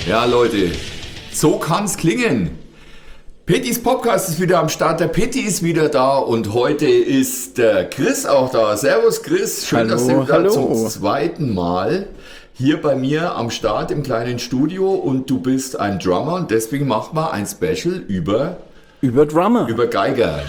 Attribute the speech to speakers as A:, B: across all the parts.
A: Ja, Leute, so kann's klingen. Pettys Podcast ist wieder am Start, der Petti ist wieder da und heute ist der Chris auch da. Servus Chris, schön, dass du wieder zum zweiten Mal hier bei mir am Start im kleinen Studio und du bist ein Drummer und deswegen machen wir ein Special über
B: Drummer.
A: Über Geiger.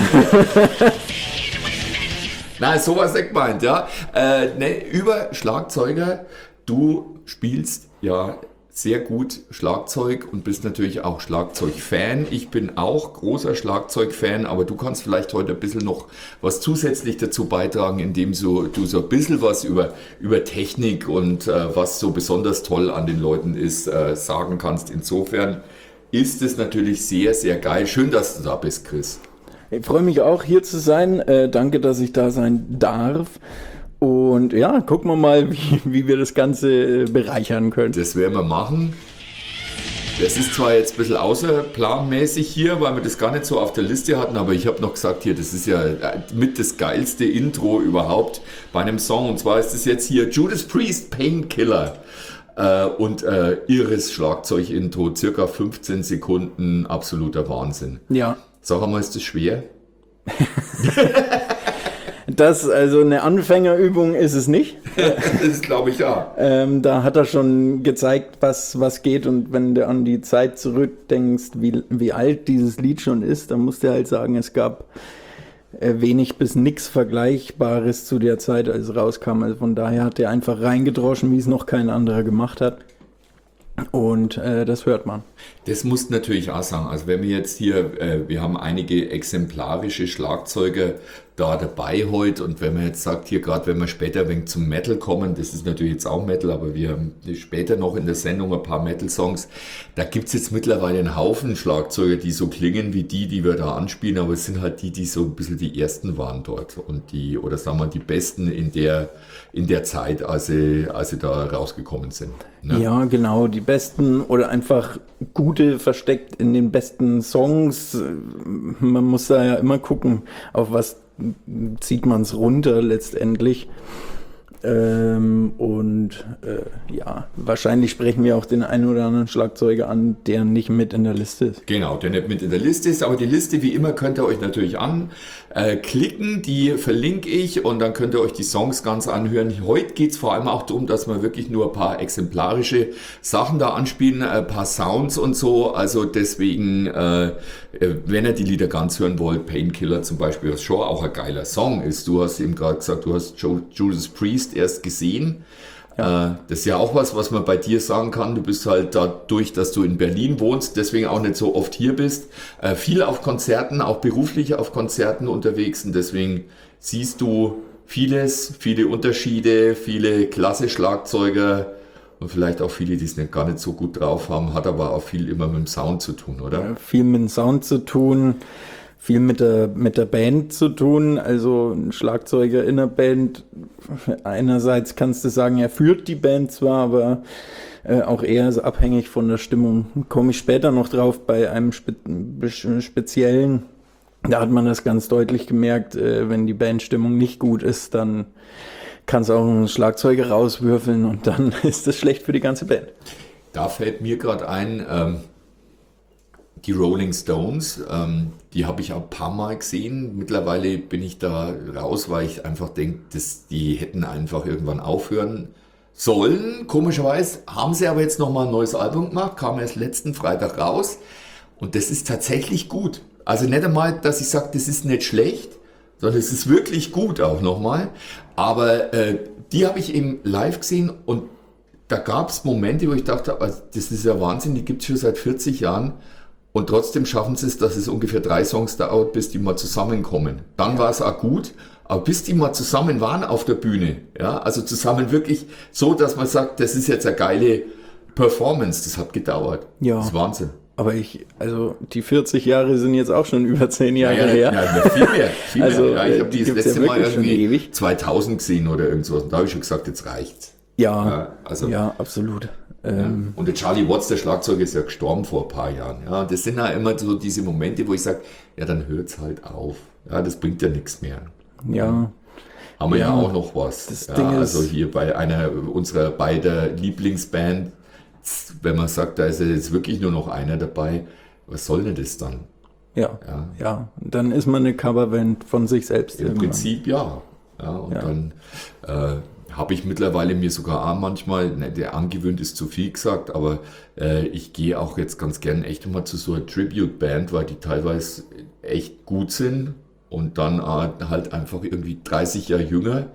A: Nein, sowas nicht gemeint, ja. Über Schlagzeuger. Du spielst ja sehr gut Schlagzeug und bist natürlich auch Schlagzeugfan. Ich bin auch großer Schlagzeugfan, aber du kannst vielleicht heute ein bisschen noch was zusätzlich dazu beitragen, indem du so ein bisschen was über Technik und was so besonders toll an den Leuten ist, sagen kannst. Insofern ist es natürlich sehr, sehr geil. Schön, dass du da bist, Chris.
B: Ich freue mich auch, hier zu sein. Danke, dass ich da sein darf. Und ja, gucken wir mal, wie wir das Ganze bereichern können.
A: Das werden wir machen. Das ist zwar jetzt ein bisschen außerplanmäßig hier, weil wir das gar nicht so auf der Liste hatten, aber ich habe noch gesagt, hier, das ist ja mit das geilste Intro überhaupt bei einem Song. Und zwar ist es jetzt hier Judas Priest, Painkiller. Und irres Schlagzeug-Intro, circa 15 Sekunden, absoluter Wahnsinn.
B: Ja.
A: Sag einmal, ist das schwer?
B: Das, also eine Anfängerübung ist es nicht.
A: Das glaube ich ja.
B: Da hat er schon gezeigt, was geht, und wenn du an die Zeit zurückdenkst, wie alt dieses Lied schon ist, dann musst du halt sagen, es gab wenig bis nix Vergleichbares zu der Zeit, als es rauskam. Also von daher hat er einfach reingedroschen, wie es noch kein anderer gemacht hat. Und das hört man.
A: Das musst du natürlich auch sagen. Also wenn wir jetzt hier, wir haben einige exemplarische Schlagzeuger da dabei heute, und wenn man jetzt sagt, hier gerade wenn wir später ein wenig zum Metal kommen, das ist natürlich jetzt auch Metal, aber wir haben später noch in der Sendung ein paar Metal-Songs, da gibt es jetzt mittlerweile einen Haufen Schlagzeuger, die so klingen wie die wir da anspielen, aber es sind halt die so ein bisschen die ersten waren dort und oder sagen wir die besten in der Zeit, als sie da rausgekommen sind. Ne?
B: Ja, genau, die besten oder einfach gute versteckt in den besten Songs. Man muss da ja immer gucken, auf was zieht man es runter letztendlich. Ja, wahrscheinlich sprechen wir auch den einen oder anderen Schlagzeuger an, der nicht mit in der Liste ist.
A: Genau, der nicht mit in der Liste ist, aber die Liste, wie immer, könnt ihr euch natürlich anklicken, die verlinke ich und dann könnt ihr euch die Songs ganz anhören. Heute geht es vor allem auch darum, dass wir wirklich nur ein paar exemplarische Sachen da anspielen, ein paar Sounds und so, also deswegen, wenn ihr die Lieder ganz hören wollt, Painkiller zum Beispiel, was schon auch ein geiler Song ist. Du hast eben gerade gesagt, du hast Judas Priest erst gesehen. Ja. Das ist ja auch was man bei dir sagen kann. Du bist halt dadurch, dass du in Berlin wohnst, deswegen auch nicht so oft hier bist, viel auf Konzerten, auch beruflich auf Konzerten unterwegs, und deswegen siehst du viele Unterschiede, viele klasse Schlagzeuger und vielleicht auch viele, die es gar nicht so gut drauf haben, hat aber auch viel immer mit dem Sound zu tun, oder?
B: Ja, viel mit dem Sound zu tun. Viel mit der Band zu tun, also ein Schlagzeuger in der Band. Einerseits kannst du sagen, er führt die Band zwar, aber auch eher ist abhängig von der Stimmung. Komme ich später noch drauf bei einem speziellen. Da hat man das ganz deutlich gemerkt, wenn die Bandstimmung nicht gut ist, dann kannst du auch einen Schlagzeuger rauswürfeln und dann ist das schlecht für die ganze Band.
A: Da fällt mir gerade ein, die Rolling Stones, die habe ich auch ein paar Mal gesehen. Mittlerweile bin ich da raus, weil ich einfach denke, die hätten einfach irgendwann aufhören sollen. Komischerweise haben sie aber jetzt nochmal ein neues Album gemacht, kam erst letzten Freitag raus. Und das ist tatsächlich gut. Also nicht einmal, dass ich sage, das ist nicht schlecht, sondern es ist wirklich gut auch nochmal. Aber die habe ich eben live gesehen und da gab es Momente, wo ich dachte, also das ist ja Wahnsinn, die gibt es schon seit 40 Jahren. Und trotzdem schaffen sie es, dass es ungefähr 3 Songs dauert, bis die mal zusammenkommen. Dann war es auch gut, aber bis die mal zusammen waren auf der Bühne, ja, also zusammen wirklich so, dass man sagt, das ist jetzt eine geile Performance, das hat gedauert.
B: Ja.
A: Das ist Wahnsinn.
B: Aber also die 40 Jahre sind jetzt auch schon über 10 Jahre her.
A: Ja, viel mehr.
B: Also,
A: mehr. Ja, ich habe die das letzte Mal irgendwie 2000
B: gesehen
A: gesehen oder irgendwas. Und da habe ich schon gesagt, jetzt reicht's.
B: Ja, absolut.
A: Ja. Und der Charlie Watts, der Schlagzeuger, ist ja gestorben vor ein paar Jahren. Ja, das sind ja immer so diese Momente, wo ich sage, ja, dann hört's halt auf. Ja, das bringt ja nichts mehr.
B: Ja.
A: Haben wir ja auch noch was.
B: Das
A: ja,
B: Ding ist,
A: also hier bei einer unserer beider Lieblingsband, wenn man sagt, da ist ja jetzt wirklich nur noch einer dabei, was soll denn das dann?
B: Ja. Dann ist man eine Coverband von sich selbst.
A: Im Prinzip ja. Und dann habe ich mittlerweile mir sogar auch manchmal, der angewöhnt ist zu viel gesagt, aber ich gehe auch jetzt ganz gern echt mal zu so einer Tribute-Band, weil die teilweise echt gut sind und dann halt einfach irgendwie 30 Jahre jünger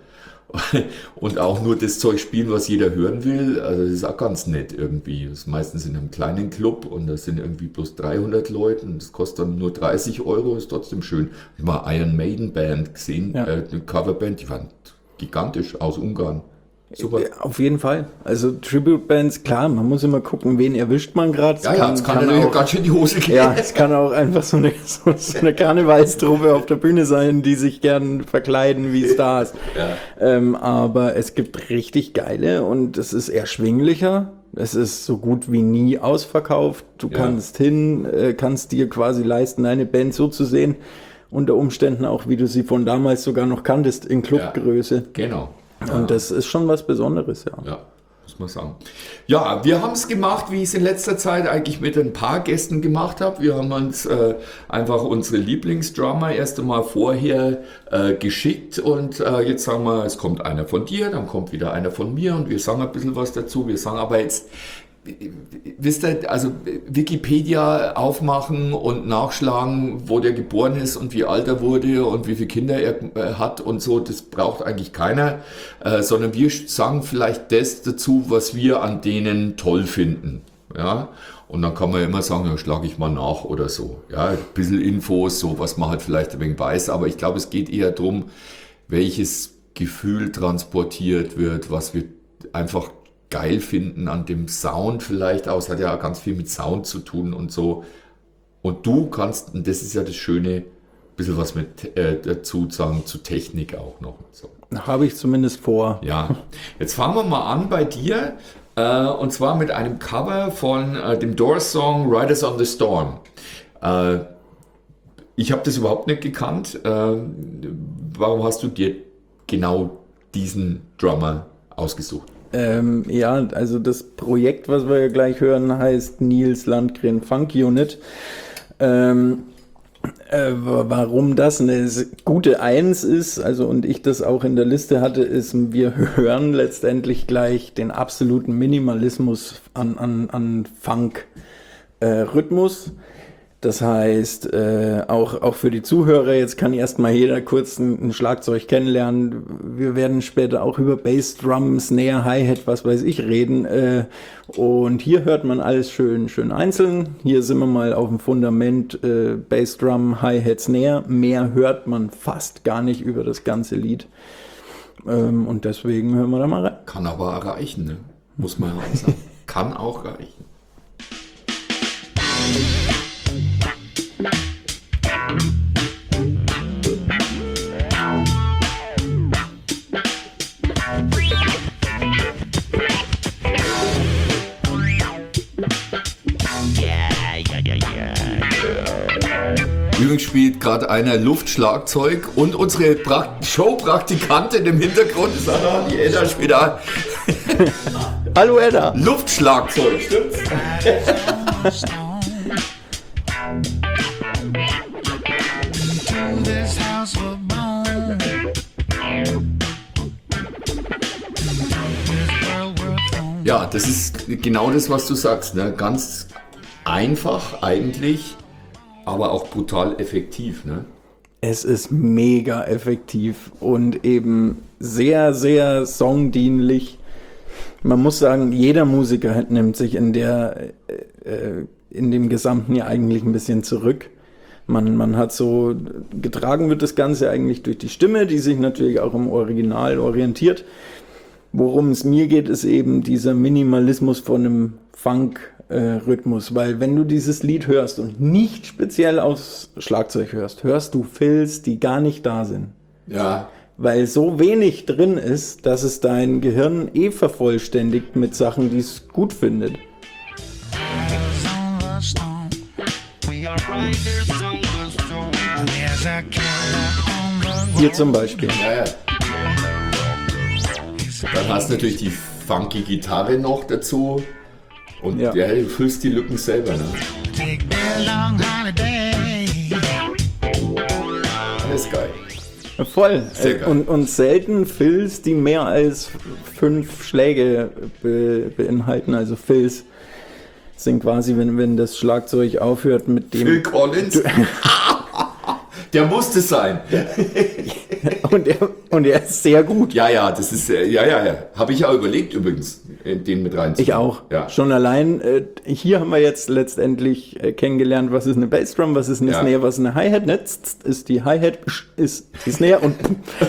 A: und auch nur das Zeug spielen, was jeder hören will. Also das ist auch ganz nett irgendwie. Das ist meistens in einem kleinen Club und da sind irgendwie bloß 300 Leute und das kostet dann nur 30 Euro, ist trotzdem schön. Ich habe mal Iron Maiden Band gesehen, eine Coverband, die waren gigantisch aus Ungarn. Super.
B: Auf jeden Fall. Also Tribute-Bands, klar, man muss immer gucken, wen erwischt man gerade.
A: Es kann natürlich auch ganz schön in die Hose gehen.
B: Ja, es kann auch einfach so eine Karnevalstruppe auf der Bühne sein, die sich gern verkleiden wie Stars. Aber es gibt richtig geile und es ist erschwinglicher. Es ist so gut wie nie ausverkauft. Du kannst kannst dir quasi leisten, eine Band so zu sehen. Unter Umständen auch, wie du sie von damals sogar noch kanntest, in Clubgröße.
A: Ja, genau.
B: Und das ist schon was Besonderes,
A: Ja, muss man sagen. Ja, wir haben es gemacht, wie ich es in letzter Zeit eigentlich mit ein paar Gästen gemacht habe. Wir haben uns einfach unsere Lieblingsdrummer erst einmal vorher geschickt und jetzt sagen wir, es kommt einer von dir, dann kommt wieder einer von mir und wir sagen ein bisschen was dazu. Wir sagen aber jetzt, wisst ihr, also Wikipedia aufmachen und nachschlagen, wo der geboren ist und wie alt er wurde und wie viele Kinder er hat und so, das braucht eigentlich keiner, sondern wir sagen vielleicht das dazu, was wir an denen toll finden. Ja? Und dann kann man immer sagen, ja, schlage ich mal nach oder so. Ja, ein bisschen Infos, so was man halt vielleicht ein wenig weiß, aber ich glaube, es geht eher darum, welches Gefühl transportiert wird, was wir einfach geil finden an dem Sound vielleicht auch. Es hat ja auch ganz viel mit Sound zu tun und so. Und du kannst, und das ist ja das Schöne, ein bisschen was mit dazu sagen, zu Technik auch noch. So.
B: Habe ich zumindest vor.
A: Ja, jetzt fangen wir mal an bei dir. Und zwar mit einem Cover von dem Doors-Song Riders on the Storm. Ich habe das überhaupt nicht gekannt. Warum hast du dir genau diesen Drummer ausgesucht?
B: Also das Projekt, was wir ja gleich hören, heißt Nils Landgren Funk Unit. Warum das eine gute Eins ist, also und ich das auch in der Liste hatte, ist, wir hören letztendlich gleich den absoluten Minimalismus an Funk-Rhythmus. Das heißt, auch für die Zuhörer, jetzt kann erstmal jeder kurz ein Schlagzeug kennenlernen. Wir werden später auch über Bass, Drum, Snare, Hi-Hat, was weiß ich, reden. Und hier hört man alles schön einzeln. Hier sind wir mal auf dem Fundament Bass, Drum, Hi-Hat, Snare. Mehr hört man fast gar nicht über das ganze Lied. Und deswegen hören wir da mal rein.
A: Kann aber reichen, ne? Muss man ja auch sagen. Kann auch reichen. Übrigens spielt gerade einer Luftschlagzeug und unsere Showpraktikantin im Hintergrund ist die Edda spielt da.
B: Hallo Edda!
A: Luftschlagzeug, stimmt's? Ja, das ist genau das, was du sagst. Ne? Ganz einfach eigentlich, aber auch brutal effektiv. Ne?
B: Es ist mega effektiv und eben sehr, sehr songdienlich. Man muss sagen, jeder Musiker nimmt sich in dem Gesamten ja eigentlich ein bisschen zurück. Man hat so, getragen wird das Ganze eigentlich durch die Stimme, die sich natürlich auch im Original orientiert. Worum es mir geht, ist eben dieser Minimalismus von einem Funk-Rhythmus, weil wenn du dieses Lied hörst und nicht speziell aufs Schlagzeug hörst du Fills, die gar nicht da sind.
A: Ja.
B: Weil so wenig drin ist, dass es dein Gehirn vervollständigt mit Sachen, die es gut findet. Hier zum Beispiel.
A: Ja. Dann hast du natürlich die funky Gitarre noch dazu. Und
B: Ja.
A: du füllst die Lücken selber. Ne?
C: Take their long holiday.
A: Das ist geil.
B: Voll.
A: Sehr geil.
B: Und selten Fills, die mehr als 5 Schläge beinhalten. Also Fills sind quasi, wenn das Schlagzeug aufhört mit dem...
A: Phil Collins? Der musste sein.
B: Und er ist sehr gut.
A: Ja, das ist, ja. Habe ich ja überlegt übrigens, den mit reinzunehmen.
B: Ich auch.
A: Ja.
B: Schon allein, hier haben wir jetzt letztendlich kennengelernt, was ist eine Bassdrum, was ist eine
A: Ja.
B: Snare, was ist eine Hi-Hat. Ist die Hi-Hat, ist die Snare und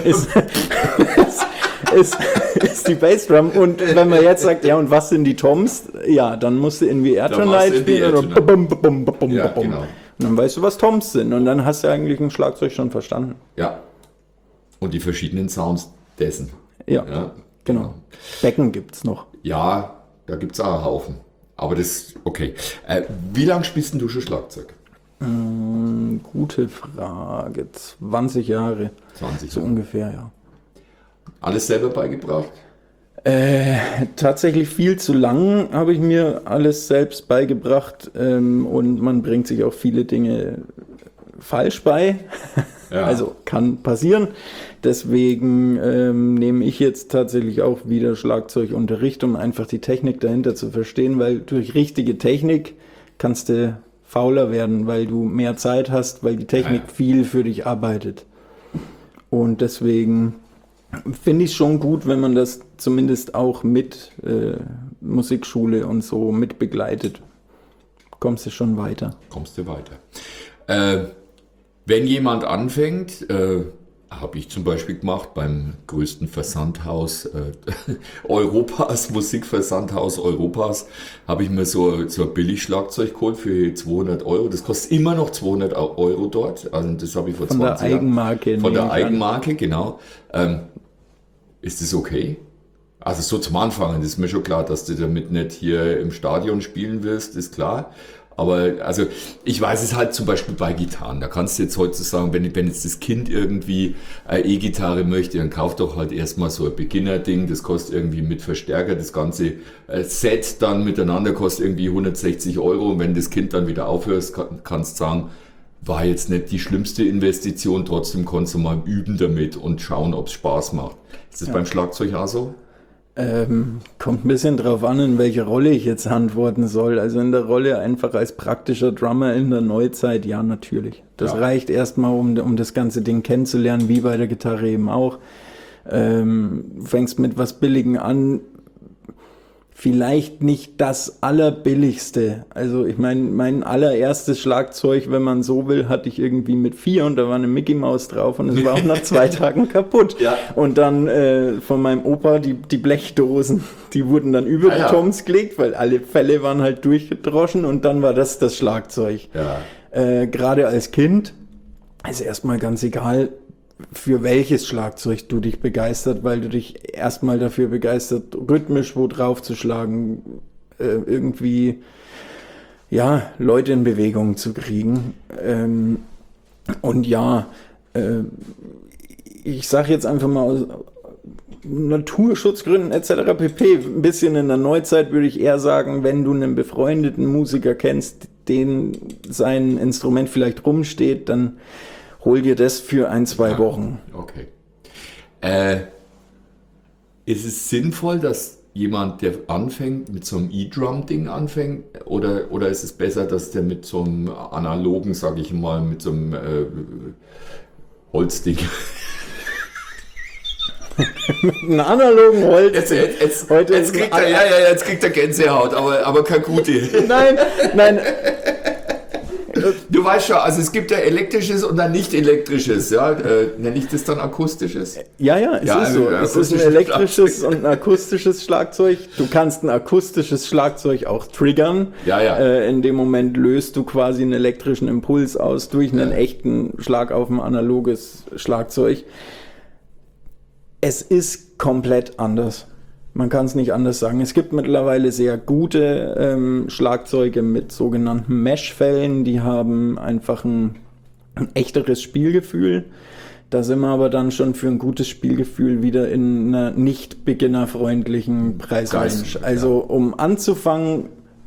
B: ist die Bassdrum. Und wenn man jetzt sagt, ja, und was sind die Toms? Ja, dann musst du in the Air
A: Dann
B: Tonight
A: machst du In the
B: spielen.
A: Air
B: Oder
A: Tonight.
B: bum.
A: Ja, genau.
B: Und dann weißt du, was Toms sind. Und dann hast du eigentlich ein Schlagzeug schon verstanden.
A: Ja. Und die verschiedenen Sounds dessen.
B: Ja, genau. Becken gibt's noch.
A: Ja, da gibt es auch einen Haufen. Aber das, okay. Wie lange spielst denn du schon Schlagzeug?
B: Gute Frage. 20 Jahre.
A: 20
B: So
A: Jahre.
B: ungefähr, ja.
A: Alles selber beigebracht?
B: Tatsächlich viel zu lang habe ich mir alles selbst beigebracht und man bringt sich auch viele Dinge falsch bei.
A: Ja.
B: Also kann passieren. Deswegen nehme ich jetzt tatsächlich auch wieder Schlagzeugunterricht, um einfach die Technik dahinter zu verstehen, weil durch richtige Technik kannst du fauler werden, weil du mehr Zeit hast, weil die Technik
A: Ja.
B: viel für dich arbeitet. Und deswegen finde ich schon gut, wenn man das zumindest auch mit Musikschule und so mit begleitet. Kommst du schon weiter.
A: Kommst du weiter. Wenn jemand anfängt, habe ich zum Beispiel gemacht beim größten Versandhaus Europas, Musikversandhaus Europas, habe ich mir so ein Billigschlagzeug geholt für 200 Euro. Das kostet immer noch 200 Euro dort. Also das habe ich vor
B: Von der
A: 20 Jahren.
B: Eigenmarke.
A: Von
B: nehme
A: der
B: ich an.
A: Eigenmarke, genau. Ist das okay? Also so zum Anfang, das ist mir schon klar, dass du damit nicht hier im Stadion spielen wirst, ist klar. Aber also ich weiß es halt zum Beispiel bei Gitarren. Da kannst du jetzt heutzutage, wenn jetzt das Kind irgendwie E-Gitarre möchte, dann kauf doch halt erstmal so ein Beginner-Ding. Das kostet irgendwie mit Verstärker. Das ganze Set dann miteinander kostet irgendwie 160 Euro. Und wenn das Kind dann wieder aufhört, kannst du sagen, war jetzt nicht die schlimmste Investition. Trotzdem kannst du mal üben damit und schauen, ob es Spaß macht. Ist das beim Schlagzeug auch so?
B: Kommt ein bisschen drauf an, in welche Rolle ich jetzt antworten soll. Also in der Rolle einfach als praktischer Drummer in der Neuzeit, ja, natürlich. Das
A: Ja.
B: reicht erstmal, um das ganze Ding kennenzulernen, wie bei der Gitarre eben auch. Fängst mit was Billigen an, vielleicht nicht das allerbilligste. Also ich meine, mein allererstes Schlagzeug, wenn man so will, hatte ich irgendwie mit 4 und da war eine Mickey Maus drauf und es war auch nach 2 Tagen kaputt.
A: Ja.
B: Und dann von meinem Opa die Blechdosen, die wurden dann über die
A: ja.
B: Toms gelegt, weil alle Fälle waren halt durchgedroschen und dann war das Schlagzeug.
A: Ja.
B: Gerade als Kind ist erstmal ganz egal, für welches Schlagzeug du dich begeistert, weil du dich erstmal dafür begeistert, rhythmisch wo drauf zu schlagen, irgendwie ja, Leute in Bewegung zu kriegen. Und ja, ich sage jetzt einfach mal aus Naturschutzgründen etc. pp. Ein bisschen in der Neuzeit würde ich eher sagen, wenn du einen befreundeten Musiker kennst, den sein Instrument vielleicht rumsteht, dann hol dir das für 1-2 Wochen.
A: Okay. Ist es sinnvoll, dass jemand, der anfängt, mit so einem E-Drum-Ding anfängt? Oder ist es besser, dass der mit so einem analogen, sage ich mal, mit so einem Holzding...
B: Einen analogen Holz.
A: Jetzt
B: Heute
A: kriegt er, jetzt kriegt er Gänsehaut, aber keine gute.
B: Nein.
A: Du weißt schon, also es gibt ja elektrisches und dann nicht elektrisches, ja. Nenne ich das dann akustisches?
B: Ja, es
A: Ja,
B: ist so.
A: ein
B: Es ist ein
A: akustisches
B: elektrisches und ein akustisches Schlagzeug. Du kannst ein akustisches Schlagzeug auch triggern.
A: Ja.
B: In dem Moment löst du quasi einen elektrischen Impuls aus durch einen echten Schlag auf ein analoges Schlagzeug. Es ist komplett anders. Man kann es nicht anders sagen. Es gibt mittlerweile sehr gute Schlagzeuge mit sogenannten Mesh-Fällen, die haben einfach ein echteres Spielgefühl. Da sind wir aber dann schon für ein gutes Spielgefühl wieder in einer nicht beginnerfreundlichen Preisrange.
A: Geist, ja.
B: Also um anzufangen,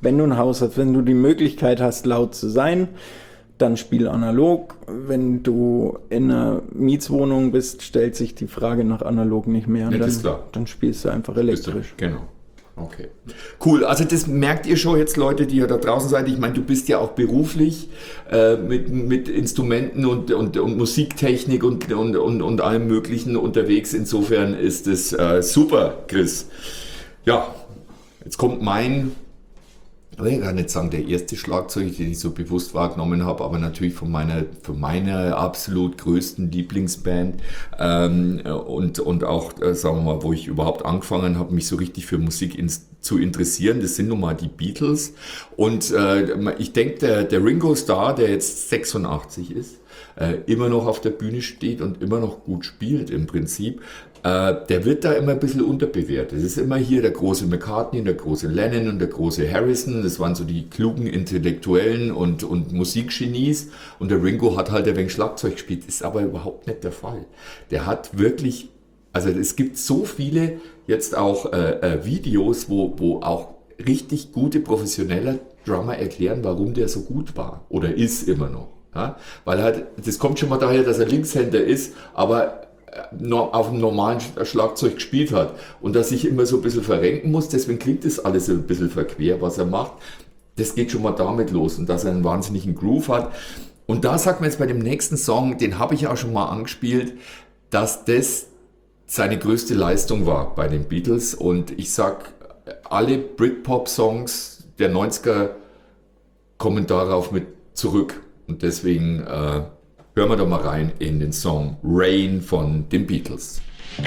B: wenn du ein Haus hast, wenn du die Möglichkeit hast, laut zu sein, dann spiel analog. Wenn du in einer Mietswohnung bist, stellt sich die Frage nach analog nicht mehr. Und
A: Ja, das ist klar.
B: dann spielst du einfach elektrisch.
A: Genau. Okay. Cool. Also das merkt ihr schon jetzt, Leute, die ihr da draußen seid. Ich meine, du bist ja auch beruflich mit Instrumenten und Musiktechnik und allem Möglichen unterwegs. Insofern ist es super, Chris. Ja, jetzt kommt ich will gar nicht sagen, der erste Schlagzeug, den ich so bewusst wahrgenommen habe, aber natürlich von meiner absolut größten Lieblingsband und auch, sagen wir mal, wo ich überhaupt angefangen habe, mich so richtig für Musik zu interessieren. Das sind nun mal die Beatles. Und ich denke, der Ringo Starr, der jetzt 86 ist, immer noch auf der Bühne steht und immer noch gut spielt im Prinzip, der wird da immer ein bisschen unterbewertet. Es ist immer hier der große McCartney, der große Lennon und der große Harrison. Das waren so die klugen Intellektuellen und Musikgenies. Und der Ringo hat halt ein wenig Schlagzeug gespielt. Ist aber überhaupt nicht der Fall. Der hat wirklich, also es gibt so viele jetzt auch Videos, wo auch richtig gute professionelle Drummer erklären, warum der so gut war oder ist immer noch. Ja? Weil halt, das kommt schon mal daher, dass er Linkshänder ist, aber auf einem normalen Schlagzeug gespielt hat und dass ich immer so ein bisschen verrenken muss, deswegen klingt das alles ein bisschen verquer, was er macht. Das geht schon mal damit los und dass er einen wahnsinnigen Groove hat. Und da sagt man jetzt bei dem nächsten Song, den habe ich auch schon mal angespielt, dass das seine größte Leistung war bei den Beatles. Und ich sag, alle Britpop-Songs der 90er kommen darauf mit zurück. Und deswegen hören wir doch mal rein in den Song Rain von den Beatles.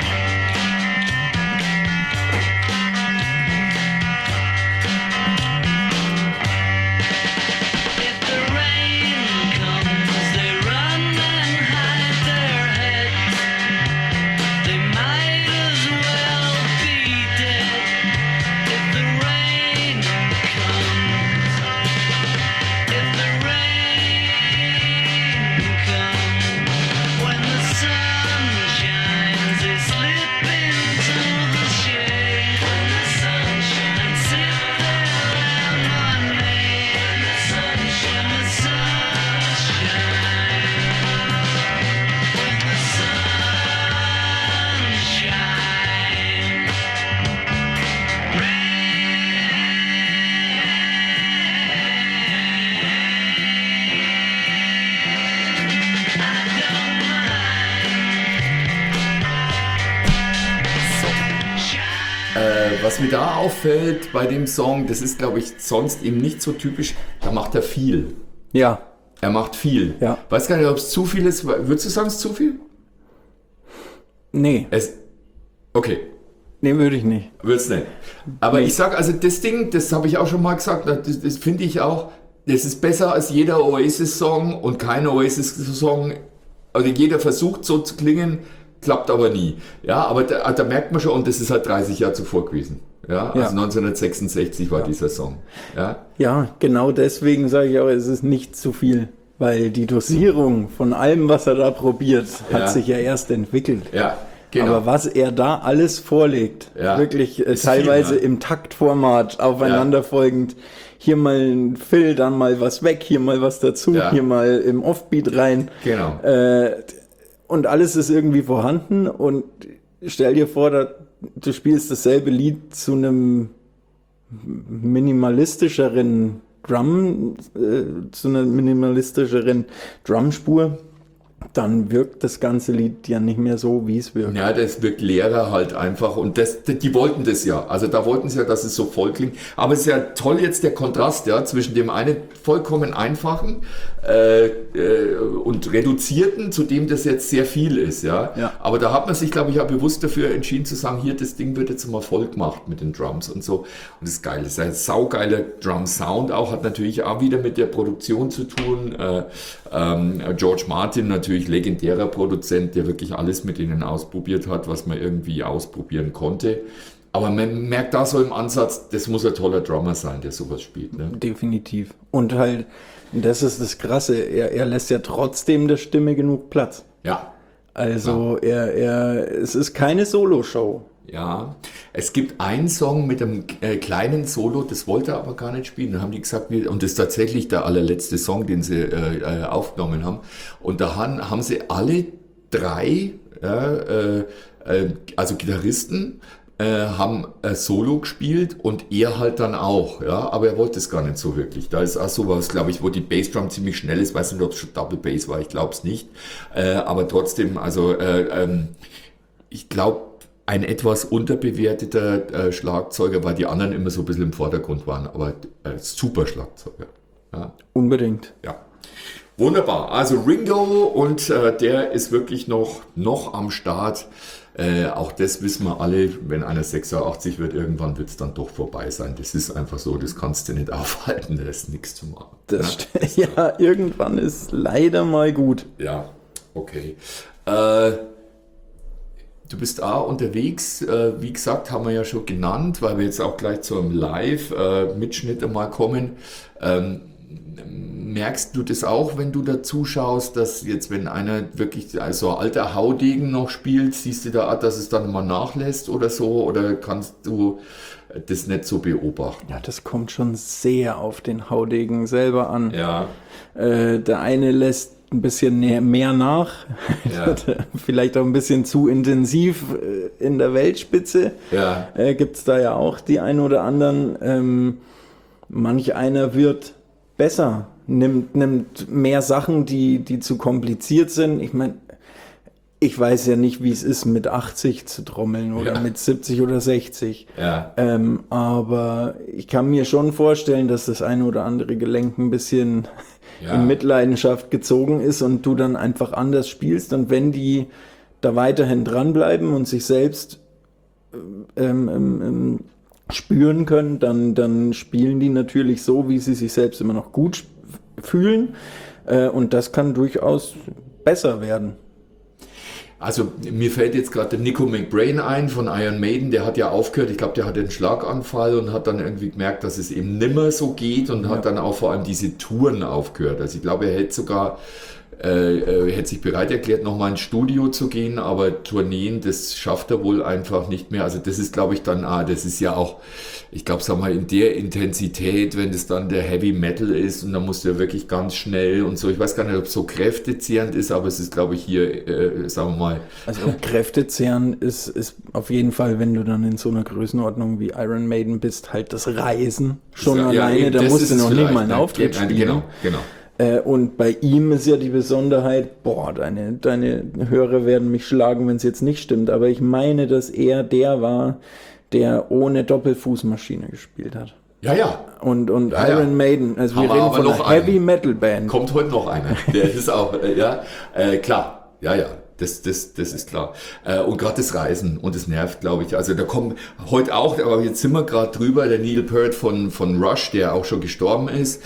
A: Was mir da auffällt bei dem Song, das ist, glaube ich, sonst eben nicht so typisch, da macht er viel.
B: Ja.
A: Er macht viel.
B: Ja.
A: Weiß gar nicht, ob es zu viel ist. Würdest du sagen, es ist zu viel?
B: Nee.
A: Okay.
B: Nee, würde ich nicht.
A: Würdest nicht. Aber ich sag, also das Ding, das habe ich auch schon mal gesagt, das finde ich auch, das ist besser als jeder Oasis-Song und kein Oasis-Song, also jeder versucht so zu klingen, klappt aber nie. Ja, aber da merkt man schon, und das ist halt 30 Jahre zuvor gewesen. Ja, also 1966 war dieser Song.
B: Ja, genau deswegen sage ich auch, es ist nicht zu viel. Weil die Dosierung von allem, was er da probiert, hat sich ja erst entwickelt.
A: Ja, genau.
B: Aber was er da alles vorlegt, wirklich teilweise
A: viel, ne?
B: im Taktformat aufeinanderfolgend, hier mal ein Fill, dann mal was weg, hier mal was dazu, hier mal im Offbeat rein.
A: Genau.
B: Und alles ist irgendwie vorhanden und stell dir vor, du spielst dasselbe Lied zu einem minimalistischeren Drumspur, dann wirkt das ganze Lied ja nicht mehr so, wie es wirkt.
A: Ja, das wirkt leerer halt einfach und die wollten das ja. Also da wollten sie ja, dass es so voll klingt. Aber es ist ja toll jetzt der Kontrast zwischen dem einen vollkommen einfachen und reduzierten, zu dem das jetzt sehr viel ist. Ja. Aber da hat man sich, glaube ich, auch bewusst dafür entschieden zu sagen, hier, das Ding wird jetzt mal voll gemacht mit den Drums und so. Und das ist geil. Das ist ein saugeiler Drum-Sound auch, hat natürlich auch wieder mit der Produktion zu tun. George Martin, natürlich legendärer Produzent, der wirklich alles mit ihnen ausprobiert hat, was man irgendwie ausprobieren konnte. Aber man merkt da so im Ansatz, das muss ein toller Drummer sein, der sowas spielt. Ne?
B: Definitiv. Und halt, das ist das Krasse, er lässt ja trotzdem der Stimme genug Platz.
A: Ja.
B: Also es ist keine Solo-Show.
A: Ja, es gibt einen Song mit einem kleinen Solo, das wollte er aber gar nicht spielen. Dann haben die gesagt, und das ist tatsächlich der allerletzte Song, den sie aufgenommen haben. Und da haben sie alle drei, also Gitarristen, haben Solo gespielt und er halt dann auch, ja, aber er wollte es gar nicht so wirklich. Da ist auch sowas, glaube ich, wo die Bassdrum ziemlich schnell ist, weiß nicht, ob es schon Double Bass war, ich glaube es nicht, aber trotzdem, also ich glaube, ein etwas unterbewerteter Schlagzeuger, weil die anderen immer so ein bisschen im Vordergrund waren, aber super Schlagzeuger. Ja.
B: Unbedingt.
A: Ja. Wunderbar. Also Ringo und der ist wirklich noch am Start. Auch das wissen wir alle, wenn einer 86 wird, irgendwann wird es dann doch vorbei sein. Das ist einfach so, das kannst du nicht aufhalten, da ist nichts zu machen.
B: Ja, irgendwann ist leider mal gut.
A: Ja, okay. Du bist auch unterwegs, wie gesagt, haben wir ja schon genannt, weil wir jetzt auch gleich zu einem Live-Mitschnitt einmal kommen. Merkst du das auch, wenn du da zuschaust, dass jetzt, wenn einer wirklich so ein alter Haudegen noch spielt, siehst du da, dass es dann mal nachlässt oder so? Oder kannst du das nicht so beobachten?
B: Ja, das kommt schon sehr auf den Haudegen selber an.
A: Ja.
B: Der eine lässt ein bisschen mehr nach,
A: Ja.
B: vielleicht auch ein bisschen zu intensiv in der Weltspitze.
A: Ja.
B: Gibt es da ja auch die ein oder anderen. Manch einer wird besser, nimmt mehr Sachen, die zu kompliziert sind. Ich meine, ich weiß ja nicht, wie es ist, mit 80 zu trommeln oder mit 70 oder 60.
A: Ja.
B: Aber ich kann mir schon vorstellen, dass das eine oder andere Gelenk ein bisschen in Mitleidenschaft gezogen ist und du dann einfach anders spielst. Und wenn die da weiterhin dranbleiben und sich selbst spüren können, dann spielen die natürlich so, wie sie sich selbst immer noch gut fühlen. Und das kann durchaus besser werden.
A: Also mir fällt jetzt gerade der Nico McBrain ein von Iron Maiden, der hat ja aufgehört, ich glaube, der hatte einen Schlaganfall und hat dann irgendwie gemerkt, dass es eben nimmer so geht und hat dann auch vor allem diese Touren aufgehört. Also ich glaube, er hätte sogar hätte sich bereit erklärt, nochmal ins Studio zu gehen, aber Tourneen, das schafft er wohl einfach nicht mehr. Also das ist, glaube ich, dann, das ist ja auch, ich glaube, sag mal, in der Intensität, wenn das dann der Heavy Metal ist und dann musst du ja wirklich ganz schnell und so. Ich weiß gar nicht, ob es so kräftezehrend ist, aber es ist, glaube ich, hier, sagen wir mal.
B: Also kräftezehrend ist auf jeden Fall, wenn du dann in so einer Größenordnung wie Iron Maiden bist, halt das Reisen schon alleine, da musst du noch nicht mal einen Auftritt spielen.
A: Genau.
B: Und bei ihm ist ja die Besonderheit, deine Hörer werden mich schlagen, wenn es jetzt nicht stimmt, aber ich meine, dass er der war, der ohne Doppelfußmaschine gespielt hat.
A: Ja.
B: Und Iron Maiden, also wir reden von einer Heavy Metal Band.
A: Kommt heute noch einer, der ist auch, klar, ja. Das ist klar. Und gerade das Reisen und das nervt, glaube ich. Also da kommt heute auch, aber jetzt sind wir gerade drüber, der Neil Peart von Rush, der auch schon gestorben ist,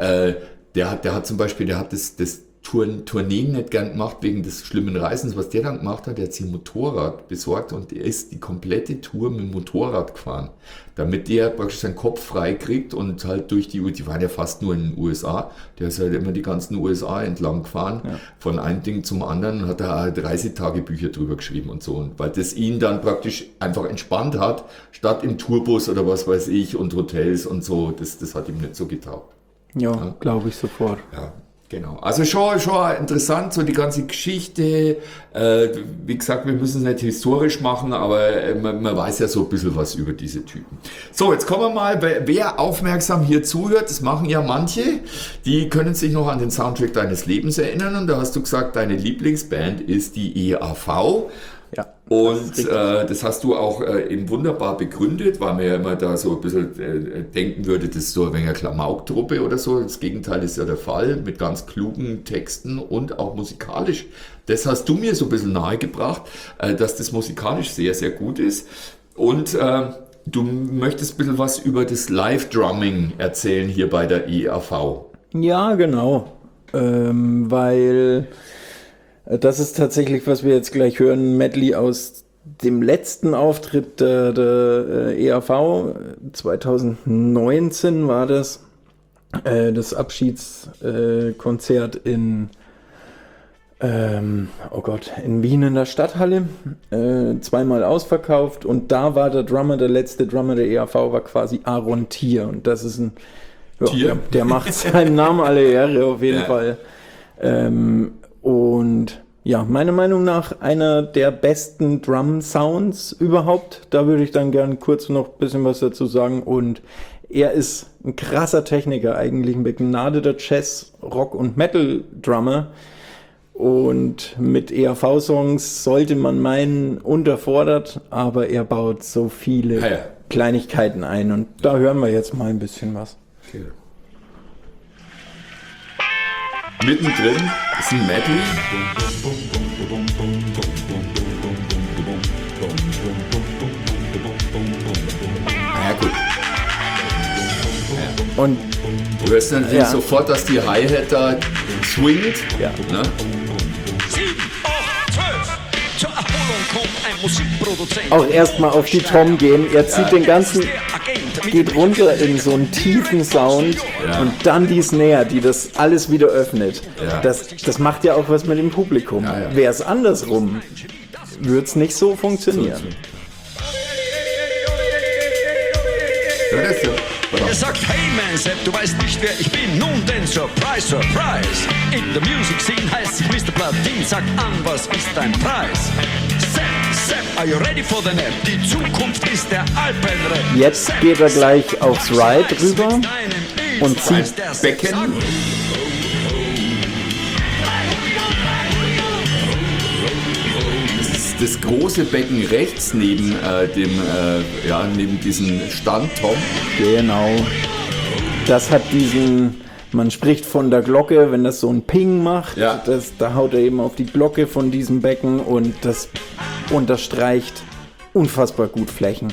A: der hat zum Beispiel, das Tourneen nicht gern gemacht wegen des schlimmen Reisens. Was der dann gemacht hat, der hat sich ein Motorrad besorgt und der ist die komplette Tour mit dem Motorrad gefahren, damit der praktisch seinen Kopf frei kriegt und halt die waren ja fast nur in den USA, der ist halt immer die ganzen USA entlang gefahren, von einem Ding zum anderen und hat da halt Reisetagebücher drüber geschrieben und so, und weil das ihn dann praktisch einfach entspannt hat, statt im Tourbus oder was weiß ich und Hotels und so, das hat ihm nicht so getaugt.
B: Ja, glaube ich sofort.
A: Ja, genau. Also schon interessant, so die ganze Geschichte. Wie gesagt, wir müssen es nicht historisch machen, aber man weiß ja so ein bisschen was über diese Typen. So, jetzt kommen wir mal, wer aufmerksam hier zuhört, das machen ja manche, die können sich noch an den Soundtrack deines Lebens erinnern und da hast du gesagt, deine Lieblingsband ist die EAV.
B: Ja.
A: Und das hast du auch eben wunderbar begründet, weil man ja immer da so ein bisschen denken würde, das ist so ein wenig eine Klamauk-Truppe oder so. Das Gegenteil ist ja der Fall, mit ganz klugen Texten und auch musikalisch. Das hast du mir so ein bisschen nahegebracht, dass das musikalisch sehr, sehr gut ist. Und du möchtest ein bisschen was über das Live-Drumming erzählen hier bei der EAV.
B: Ja, genau. Weil das ist tatsächlich, was wir jetzt gleich hören, Medley aus dem letzten Auftritt der EAV. 2019 war das Abschiedskonzert in Oh Gott, in Wien in der Stadthalle, zweimal ausverkauft und da war der letzte Drummer der EAV war quasi Aaron Thier und das ist ein
A: Thier?
B: Der macht seinen Namen alle Ehre auf jeden
A: Ja.
B: Fall. Und ja, meiner Meinung nach einer der besten Drum-Sounds überhaupt. Da würde ich dann gern kurz noch ein bisschen was dazu sagen und er ist ein krasser Techniker, eigentlich ein begnadeter Jazz-, Rock- und Metal-Drummer. Und mit EAV-Songs sollte man meinen, unterfordert, aber er baut so viele
A: Ja.
B: Kleinigkeiten ein. Und da hören wir jetzt mal ein bisschen was.
A: Okay. Mittendrin ist ein Medley. Ja, gut.
B: Und
A: Du hörst natürlich
B: Ja.
A: sofort, dass die Hi-Hat da swingt.
B: Ja.
A: Ne?
D: 7, 8, 12. Zur Erholung kommt ein Musikproduzent.
B: auch erstmal auf die Tom gehen. Er zieht den ganzen,
D: Der Agent mit
B: geht runter in so einen tiefen Sound
A: Ja.
B: und dann die Snare, die das alles wieder öffnet.
A: Ja.
B: Das macht ja auch was mit dem Publikum.
A: Ja, ja.
B: Wäre es andersrum, würde es nicht so funktionieren.
A: Ja, das ist ja.
D: Er sagt, hey man, Sepp, du weißt nicht, wer ich bin. Nun denn, Surprise, Surprise. In der Music Scene heißt ich Mr. Platin. Sag an, was ist dein Preis? Sepp, are you ready for the nap? Die Zukunft ist der Alpenrap.
B: Jetzt
D: Sepp,
B: geht er gleich aufs Ride rüber
D: mit deinem
B: und
D: Impfpreis,
B: zieht
D: der
A: Becken.
D: Sepp sagt,
A: Das große Becken rechts neben neben diesem Stand-Tom.
B: Genau. Das hat diesen, man spricht von der Glocke, wenn das so ein Ping macht,
A: Ja.
B: da haut er eben auf die Glocke von diesem Becken und das unterstreicht unfassbar gut Flächen.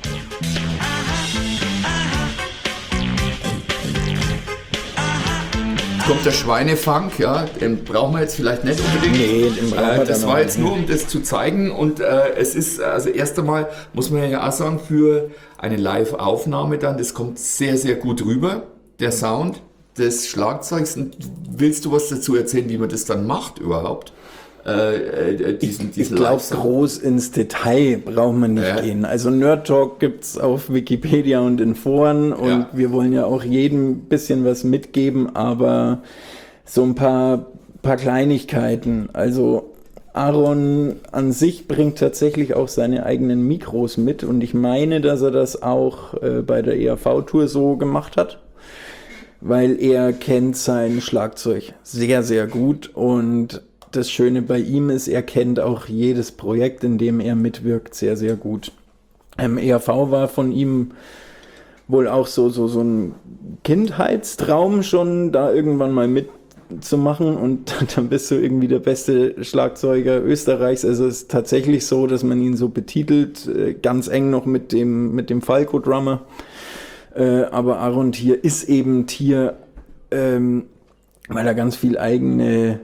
A: Kommt der Schweinefunk, ja, den brauchen wir jetzt vielleicht nicht unbedingt.
B: Nee, den brauchen wir
A: Das
B: dann
A: war
B: auch
A: jetzt
B: nicht.
A: nur, um das zu zeigen und es ist, also erst einmal muss man ja auch sagen, für eine Live-Aufnahme dann, das kommt sehr, sehr gut rüber, der Sound des Schlagzeugs. Und willst du was dazu erzählen, wie man das dann macht überhaupt? Diesen
B: Ich glaube,
A: Live-Sound?
B: groß ins Detail brauchen wir nicht
A: Ja.
B: gehen. Also Nerd Talk gibt's auf Wikipedia und in Foren und
A: Ja.
B: wir wollen ja auch jedem ein bisschen was mitgeben, aber so ein paar Kleinigkeiten. Also Aaron an sich bringt tatsächlich auch seine eigenen Mikros mit und ich meine, dass er das auch bei der EAV-Tour so gemacht hat, weil er kennt sein Schlagzeug sehr, sehr gut und das Schöne bei ihm ist, er kennt auch jedes Projekt, in dem er mitwirkt, sehr, sehr gut. ERV war von ihm wohl auch so ein Kindheitstraum schon, da irgendwann mal mitzumachen und dann bist du irgendwie der beste Schlagzeuger Österreichs. Also es ist tatsächlich so, dass man ihn so betitelt, ganz eng noch mit dem Falco-Drummer. Aber Aaron Thier ist eben Thier, weil er ganz viel eigene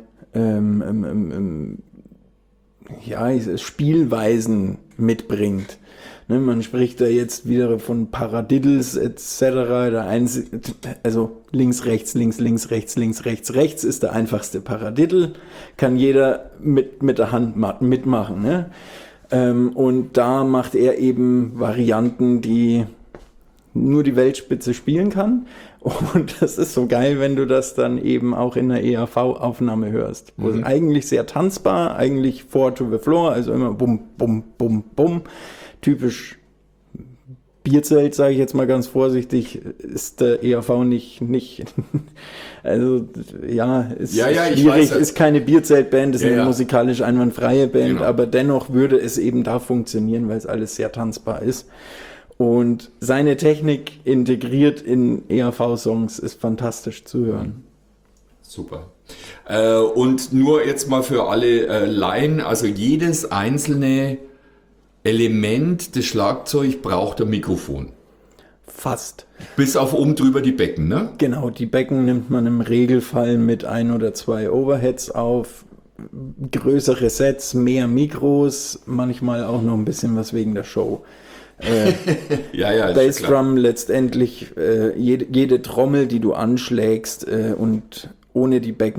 B: Spielweisen mitbringt. Ne, man spricht da jetzt wieder von Paradiddles etc. Also links, rechts, links, links, rechts, links, rechts, rechts ist der einfachste Paradiddle. Kann jeder mit der Hand mitmachen. Ne? Und da macht er eben Varianten, die nur die Weltspitze spielen kann. Und das ist so geil, wenn du das dann eben auch in der EAV-Aufnahme hörst. Wo es eigentlich sehr tanzbar, eigentlich four to the floor, also immer bum, bum, bum, bum. Typisch Bierzelt, sage ich jetzt mal ganz vorsichtig, ist der EAV nicht also ja, ist
A: Ja, ich
B: schwierig,
A: weiß.
B: ist keine Bierzeltband, ist
A: Ja,
B: eine
A: ja.
B: musikalisch einwandfreie Band,
A: Genau.
B: aber dennoch würde es eben da funktionieren, weil es alles sehr tanzbar ist. Und seine Technik integriert in EAV-Songs ist fantastisch zu hören.
A: Super. Und nur jetzt mal für alle Laien, also jedes einzelne Element des Schlagzeugs braucht ein Mikrofon.
B: Fast.
A: Bis auf oben drüber die Becken, ne?
B: Genau, die Becken nimmt man im Regelfall mit 1 oder 2 Overheads auf. Größere Sets, mehr Mikros, manchmal auch noch ein bisschen was wegen der Show.
A: Ja, ist klar.
B: Bassdrum letztendlich jede Trommel, die du anschlägst und ohne die Becken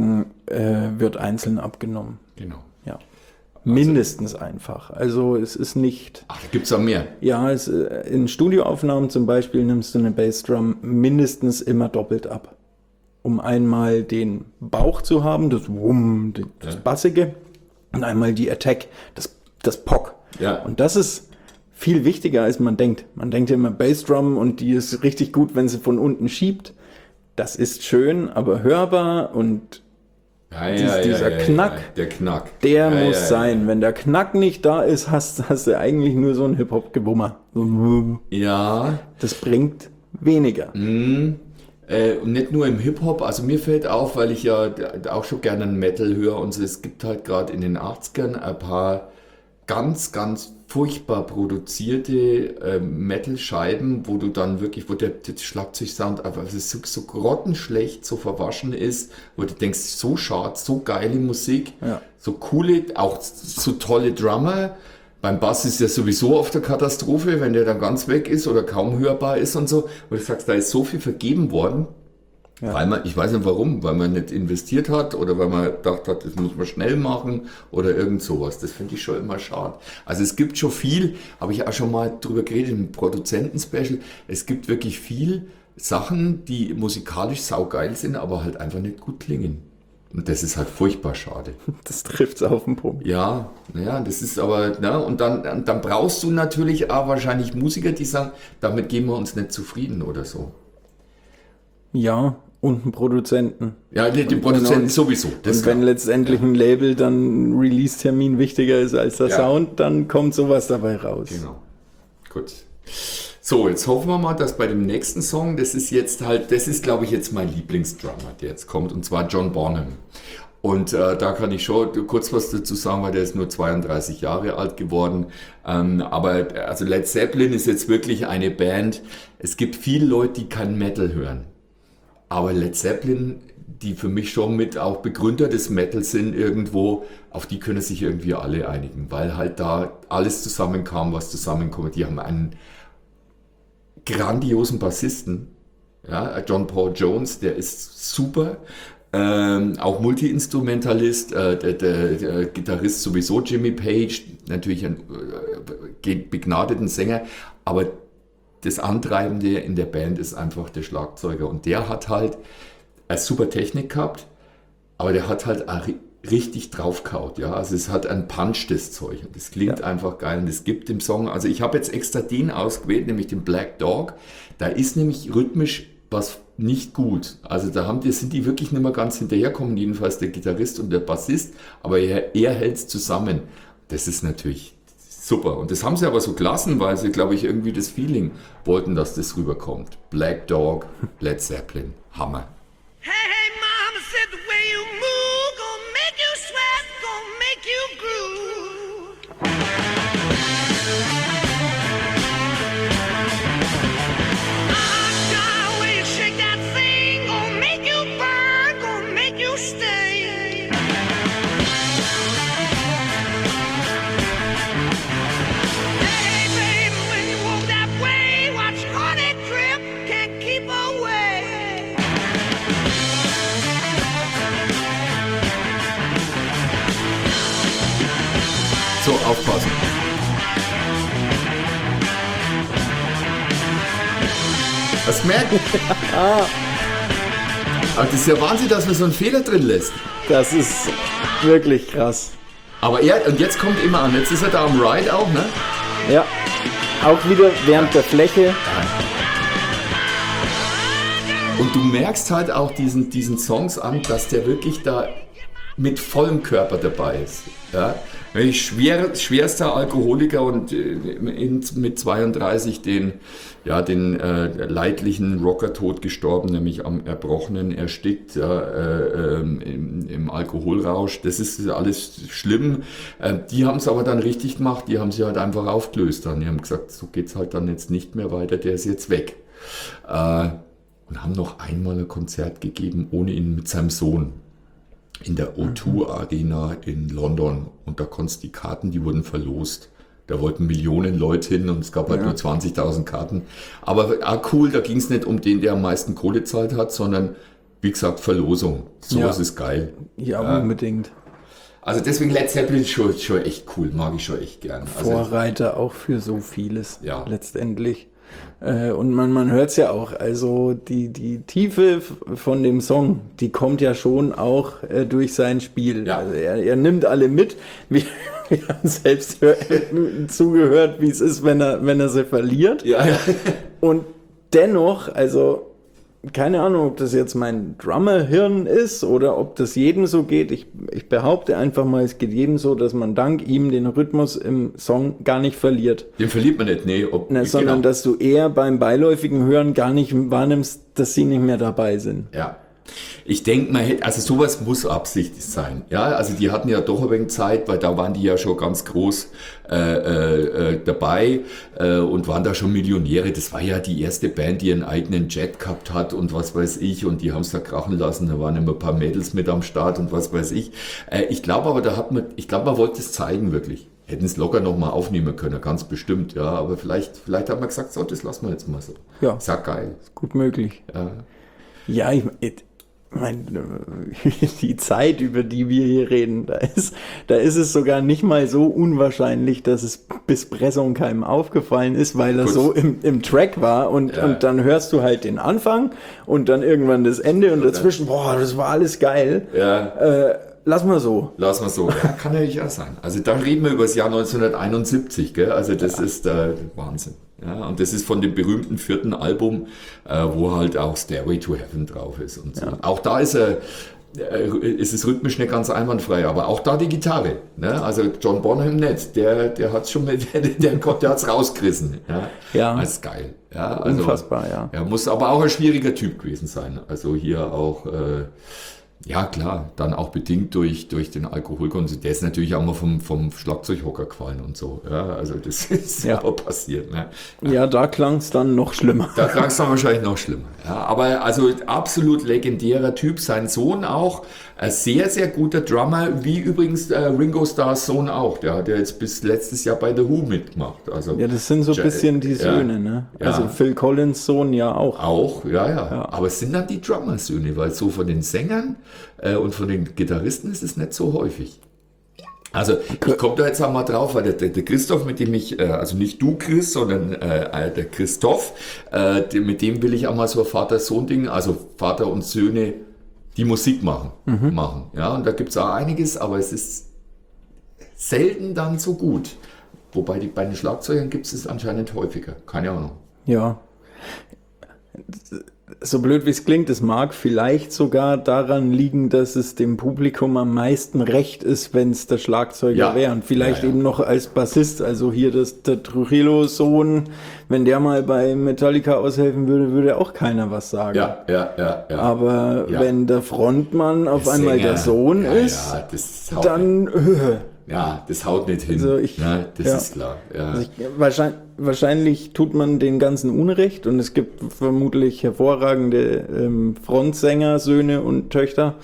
B: wird einzeln abgenommen.
A: Genau.
B: Ja. Mindestens einfach. Also es ist nicht...
A: Ach, da gibt es auch mehr.
B: Ja, in Studioaufnahmen zum Beispiel nimmst du eine Bassdrum mindestens immer doppelt ab. Um einmal den Bauch zu haben, das Wumm, das Bassige, und einmal die Attack, das Pock.
A: Ja.
B: Und das ist viel wichtiger, als man denkt. Man denkt ja immer Bassdrum und die ist richtig gut, wenn sie von unten schiebt. Das ist schön, aber hörbar und dieser Knack,
A: der Knack,
B: der muss sein. Wenn der Knack nicht da ist, hast du eigentlich nur so ein Hip-Hop-Gewummer.
A: Ja.
B: Das bringt weniger.
A: Und nicht nur im Hip-Hop, also mir fällt auf, weil ich ja auch schon gerne Metal höre und so, es gibt halt gerade in den 80ern ein paar ganz, ganz furchtbar produzierte Metal-Scheiben, wo du dann wirklich, wo der Schlagzeugsound einfach so grottenschlecht, so verwaschen ist, wo du denkst, so schade, so geile Musik, so coole, auch so tolle Drummer. Beim Bass ist ja sowieso oft eine Katastrophe, wenn der dann ganz weg ist oder kaum hörbar ist und so. Wo du sagst, da ist so viel vergeben worden, weil man, ich weiß nicht warum, weil man nicht investiert hat oder weil man gedacht hat, das muss man schnell machen oder irgend sowas. Das finde ich schon immer schade. Also es gibt schon viel, habe ich auch schon mal drüber geredet im Produzenten-Special, es gibt wirklich viel Sachen, die musikalisch saugeil sind, aber halt einfach nicht gut klingen. Und das ist halt furchtbar schade.
B: Das trifft's auf den Punkt.
A: Ja, naja, das ist aber, und dann brauchst du natürlich auch wahrscheinlich Musiker, die sagen, damit geben wir uns nicht zufrieden oder so.
B: Ja, und einen Produzenten.
A: Ja, den Produzenten sowieso.
B: Und wenn letztendlich ein Label dann ein Release-Termin wichtiger ist als der Sound, dann kommt sowas dabei raus.
A: Genau. Gut. So, jetzt hoffen wir mal, dass bei dem nächsten Song, das ist glaube ich jetzt mein Lieblingsdrummer, der jetzt kommt, und zwar John Bonham. Und da kann ich schon kurz was dazu sagen, weil der ist nur 32 Jahre alt geworden. Aber also Led Zeppelin ist jetzt wirklich eine Band. Es gibt viele Leute, die kein Metal hören. Aber Led Zeppelin, die für mich schon mit auch Begründer des Metal sind irgendwo, auf die können sich irgendwie alle einigen, weil halt da alles zusammenkam, was zusammenkommt. Die haben einen grandiosen Bassisten, ja, John Paul Jones, der ist super, auch Multi-Instrumentalist, der Gitarrist sowieso Jimmy Page, natürlich ein begnadeten Sänger, aber das Antreibende in der Band ist einfach der Schlagzeuger und der hat halt eine super Technik gehabt, aber der hat halt auch richtig draufgehauen, ja, also es hat einen Punch, das Zeug, und das klingt einfach geil und es gibt im Song, also ich habe jetzt extra den ausgewählt, nämlich den Black Dog, da ist nämlich rhythmisch was nicht gut, also sind die wirklich nicht mehr ganz hinterherkommen, jedenfalls der Gitarrist und der Bassist, aber er hält es zusammen, das ist natürlich super, und das haben sie aber so gelassen, weil sie, glaube ich, irgendwie das Feeling wollten, dass das rüberkommt. Black Dog, Led Zeppelin, Hammer.
E: Hey, hey, mama said the way you move gonna make you sweat, gonna make you groove. God, way you shake that thing, gonna make you burn, gonna make you stay. Hey, baby, when you walk that way, watch honey drip, can't keep away.
A: So, aufpassen. Das merkt. Aber das ist ja Wahnsinn, dass man so einen Fehler drin lässt.
B: Das ist wirklich krass.
A: Aber und jetzt kommt immer an, jetzt ist er da am Ride auch, ne?
B: Ja, auch wieder während der Fläche.
A: Und du merkst halt auch diesen Songs an, dass der wirklich da mit vollem Körper dabei ist. Ja? Schwerster Alkoholiker und mit 32 den leidlichen Rockertod gestorben, nämlich am Erbrochenen erstickt, im Alkoholrausch. Das ist alles schlimm. Die haben es aber dann richtig gemacht, die haben sie halt einfach aufgelöst. Dann. Die haben gesagt, so geht's halt dann jetzt nicht mehr weiter, der ist jetzt weg. Und haben noch einmal ein Konzert gegeben, ohne ihn, mit seinem Sohn. In der O2 Arena in London. Und da konntest die Karten, die wurden verlost. Da wollten Millionen Leute hin und es gab halt nur 20.000 Karten. Aber cool, da ging es nicht um den, der am meisten Kohle zahlt hat, sondern wie gesagt, Verlosung. Sowas ist geil.
B: Ja, unbedingt.
A: Also deswegen Led Zeppelin schon echt cool, mag ich schon echt gern. Also,
B: Vorreiter auch für so vieles,
A: Ja.
B: letztendlich. Und man hört es ja auch, also die Tiefe von dem Song, die kommt ja schon auch durch sein Spiel.
A: Ja.
B: Also er nimmt alle mit. Wir haben selbst zugehört, wie es ist, wenn er sie verliert.
A: ja.
B: Und dennoch, also keine Ahnung, ob das jetzt mein Drummer-Hirn ist oder ob das jedem so geht. Ich behaupte einfach mal, es geht jedem so, dass man dank ihm den Rhythmus im Song gar nicht verliert.
A: Den verliert man nicht, nee.
B: Sondern dass du eher beim beiläufigen Hören gar nicht wahrnimmst, dass sie nicht mehr dabei sind.
A: Ja. Ich denke, also sowas muss absichtlich sein. Ja, also die hatten ja doch ein wenig Zeit, weil da waren die ja schon ganz groß dabei und waren da schon Millionäre. Das war ja die erste Band, die ihren eigenen Jet gehabt hat und was weiß ich. Und die haben es da krachen lassen. Da waren immer ein paar Mädels mit am Start und was weiß ich. Ich glaube aber, man wollte es zeigen wirklich. Hätten es locker nochmal aufnehmen können, ganz bestimmt. Ja, aber vielleicht hat man gesagt, so, das lassen wir jetzt mal so.
B: Ja.
A: Ist ja geil.
B: Gut möglich.
A: Ja.
B: Ja, ich meine, die Zeit, über die wir hier reden, da ist es sogar nicht mal so unwahrscheinlich, dass es bis Pressung keinem aufgefallen ist, weil er
A: Gut.
B: so im Track war und dann hörst du halt den Anfang und dann irgendwann das Ende und dazwischen, boah, das war alles geil.
A: Ja.
B: Lass mal so.
A: Lass mal so. Ja, kann natürlich auch sein. Also dann reden wir über das Jahr 1971, gell? Also das ist der Wahnsinn. Ja, und das ist von dem berühmten 4. Album, wo halt auch Stairway to Heaven drauf ist und so. Auch da ist es rhythmisch nicht ganz einwandfrei, aber auch da die Gitarre. Ne? Also John Bonham nicht, der hat's schon mit, der hat's rausgerissen.
B: Ja.
A: Das ist geil. Ja, also,
B: Unfassbar, ja.
A: Er muss aber auch ein schwieriger Typ gewesen sein. Also hier auch, ja klar, dann auch bedingt durch den Alkoholkonsum. Der ist natürlich auch mal vom Schlagzeughocker gefallen und so. Ja, also das ist
B: Ja.
A: auch passiert. Ne?
B: Ja, da klang es dann noch schlimmer.
A: Da klang es dann wahrscheinlich noch schlimmer. Ja, aber also absolut legendärer Typ. Sein Sohn auch, ein sehr, sehr guter Drummer, wie übrigens Ringo Starrs Sohn auch. Der hat ja jetzt bis letztes Jahr bei The Who mitgemacht. Also,
B: Ja, das sind so ein bisschen die Söhne, ne?
A: Ja.
B: Also Phil Collins Sohn ja auch.
A: Auch, ja. Aber es sind dann die Drummer-Söhne, weil so von den Sängern und von den Gitarristen ist es nicht so häufig. Also ich komme da jetzt auch mal drauf, weil der Christoph, mit dem ich, also nicht du Chris, sondern der Christoph, mit dem will ich auch mal so ein Vater-Sohn-Ding, also Vater und Söhne, die Musik machen. Ja, und da gibt's auch einiges, aber es ist selten dann so gut. Wobei bei den Schlagzeugern gibt es anscheinend häufiger. Keine Ahnung.
B: Ja. So blöd wie es klingt, es mag vielleicht sogar daran liegen, dass es dem Publikum am meisten recht ist, wenn es der Schlagzeuger
A: Ja.
B: wäre. Und vielleicht
A: Ja, ja.
B: eben noch als Bassist, also hier der Trujillo-Sohn, wenn der mal bei Metallica aushelfen würde, würde auch keiner was sagen.
A: Ja.
B: Aber
A: Ja.
B: wenn der Frontmann auf einmal der Sohn ist,
A: ja, das haut,
B: dann
A: das haut nicht hin.
B: Also
A: das
B: ja.
A: ist klar. Ja.
B: Also wahrscheinlich tut man den ganzen Unrecht und es gibt vermutlich hervorragende Frontsänger, Söhne und Töchter.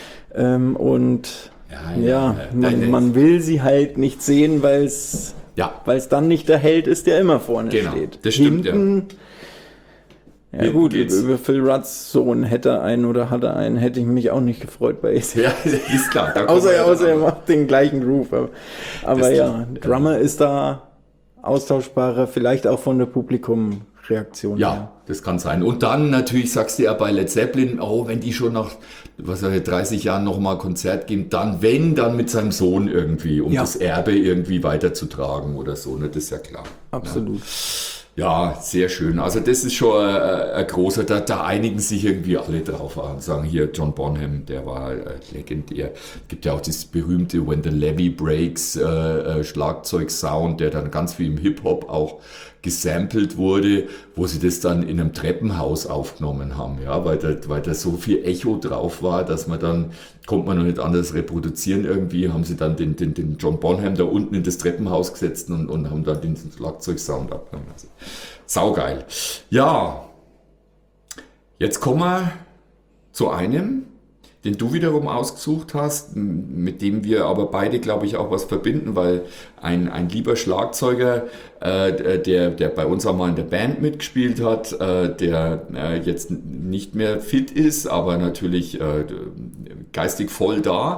B: Man will sie halt nicht sehen, weil es dann nicht der Held ist, der immer vorne
A: Genau,
B: steht.
A: das stimmt,
B: Hinten, ja
A: Hinten
B: gut,
A: geht's.
B: über Phil Rudds Sohn hätte er einen oder hat er einen, hätte ich mich auch nicht gefreut bei AC.
A: Ja, ist klar. Da kommen wir ja
B: Außer er
A: dann
B: macht den gleichen Groove. Aber
A: Das
B: ja,
A: stimmt.
B: Drummer ist da austauschbarer, vielleicht auch von der Publikumreaktion her.
A: Ja, das kann sein. Und dann natürlich sagst du ja bei Led Zeppelin, wenn die schon nach 30 Jahren nochmal Konzert geben, dann mit seinem Sohn irgendwie, um
B: Ja.
A: das Erbe irgendwie weiterzutragen oder so, ne? Das ist ja klar.
B: Absolut.
A: Ja, sehr schön. Also das ist schon ein großer, da einigen sich irgendwie alle drauf an. Sagen hier John Bonham, der war legendär. Gibt ja auch dieses berühmte When the Levee Breaks Schlagzeug-Sound, der dann ganz viel im Hip-Hop auch gesampelt wurde, wo sie das dann in einem Treppenhaus aufgenommen haben, ja, weil da so viel Echo drauf war, dass konnte man noch nicht anders reproduzieren irgendwie, haben sie dann den John Bonham da unten in das Treppenhaus gesetzt und haben dann den Schlagzeugsound abgenommen. Also, saugeil. Ja, jetzt kommen wir zu einem, den du wiederum ausgesucht hast, mit dem wir aber beide, glaube ich, auch was verbinden, weil ein lieber Schlagzeuger, der bei uns auch mal in der Band mitgespielt hat, der jetzt nicht mehr fit ist, aber natürlich geistig voll da,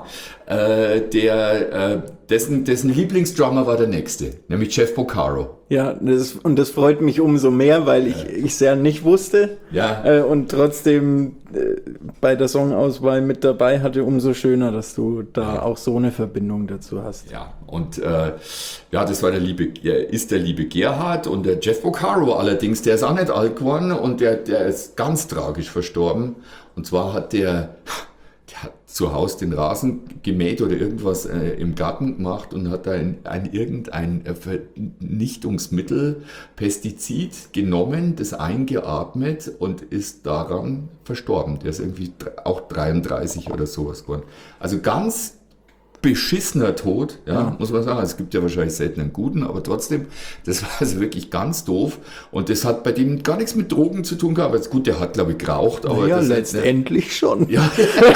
A: dessen Lieblingsdrummer war der nächste, nämlich Jeff Porcaro.
B: Ja, das freut mich umso mehr, weil ich sehr nicht wusste.
A: Ja.
B: Und trotzdem bei der Songauswahl mit dabei hatte, umso schöner, dass du da auch so eine Verbindung dazu hast.
A: Ja, und das war der liebe Gerhard, und der Jeff Porcaro allerdings, der ist auch nicht alt geworden, und der ist ganz tragisch verstorben. Und zwar hat der hat zu Hause den Rasen gemäht oder irgendwas im Garten gemacht und hat da irgendein Vernichtungsmittel, Pestizid genommen, das eingeatmet und ist daran verstorben. Der ist irgendwie auch 33 oder sowas geworden. Also ganz beschissener Tod, muss man sagen. Es gibt ja wahrscheinlich selten einen guten, aber trotzdem, das war also wirklich ganz doof. Und das hat bei dem gar nichts mit Drogen zu tun gehabt. Also gut, der hat, glaube ich, geraucht. Aber
B: ja,
A: das
B: letztendlich schon.
A: Ja,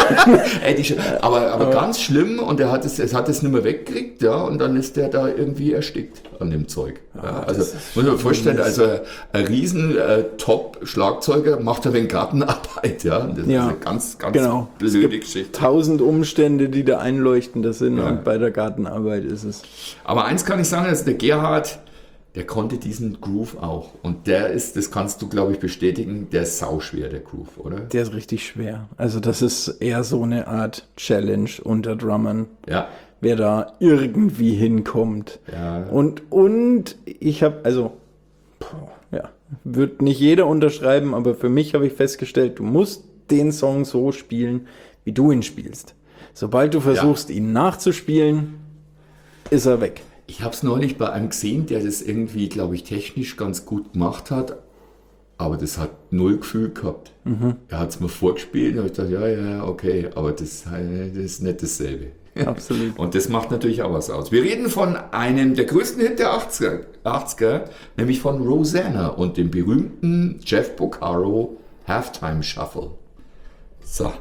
A: aber ganz schlimm, und er hat es nicht mehr weggekriegt, ja, und dann ist der da irgendwie erstickt an dem Zeug. Ja, also muss man sich vorstellen, also ein riesen Top-Schlagzeuger macht ein wenig Gartenarbeit, ja. Das ist eine ganz blöde Geschichte.
B: 1000 Umstände, die da einleuchtend sind, und bei der Gartenarbeit ist es.
A: Aber eins kann ich sagen, also der Gerhard, der konnte diesen Groove auch. Und das kannst du, glaube ich, bestätigen, der ist sauschwer, der Groove, oder?
B: Der ist richtig schwer. Also das ist eher so eine Art Challenge unter Drummern.
A: Ja.
B: Wer da irgendwie hinkommt.
A: Ja.
B: Und ich habe, wird nicht jeder unterschreiben, aber für mich habe ich festgestellt, du musst den Song so spielen, wie du ihn spielst. Sobald du versuchst, ihn nachzuspielen, ist er weg.
A: Ich habe es neulich bei einem gesehen, der das irgendwie, glaube ich, technisch ganz gut gemacht hat, aber das hat null Gefühl gehabt. Er hat es mir vorgespielt und ich dachte, ja, okay, aber das ist nicht dasselbe.
B: Absolut.
A: Und das macht natürlich auch was aus. Wir reden von einem der größten Hit der 80er, nämlich von Rosanna und dem berühmten Jeff Porcaro Halftime Shuffle. So.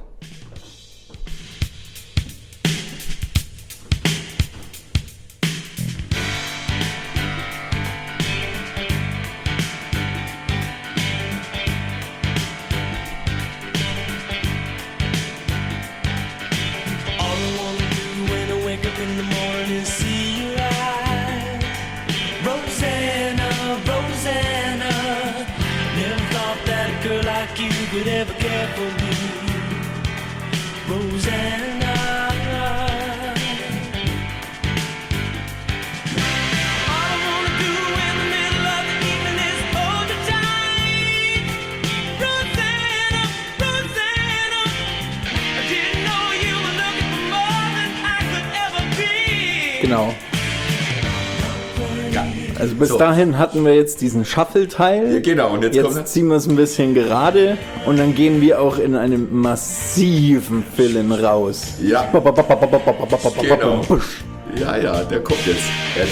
B: Genau. Also bis dahin hatten wir jetzt diesen Shuffle-Teil.
A: Ja, genau, und
B: jetzt ziehen wir es ein bisschen gerade und dann gehen wir auch in einem massiven Fill-In raus.
A: Ja. Genau. Ja, der kommt jetzt.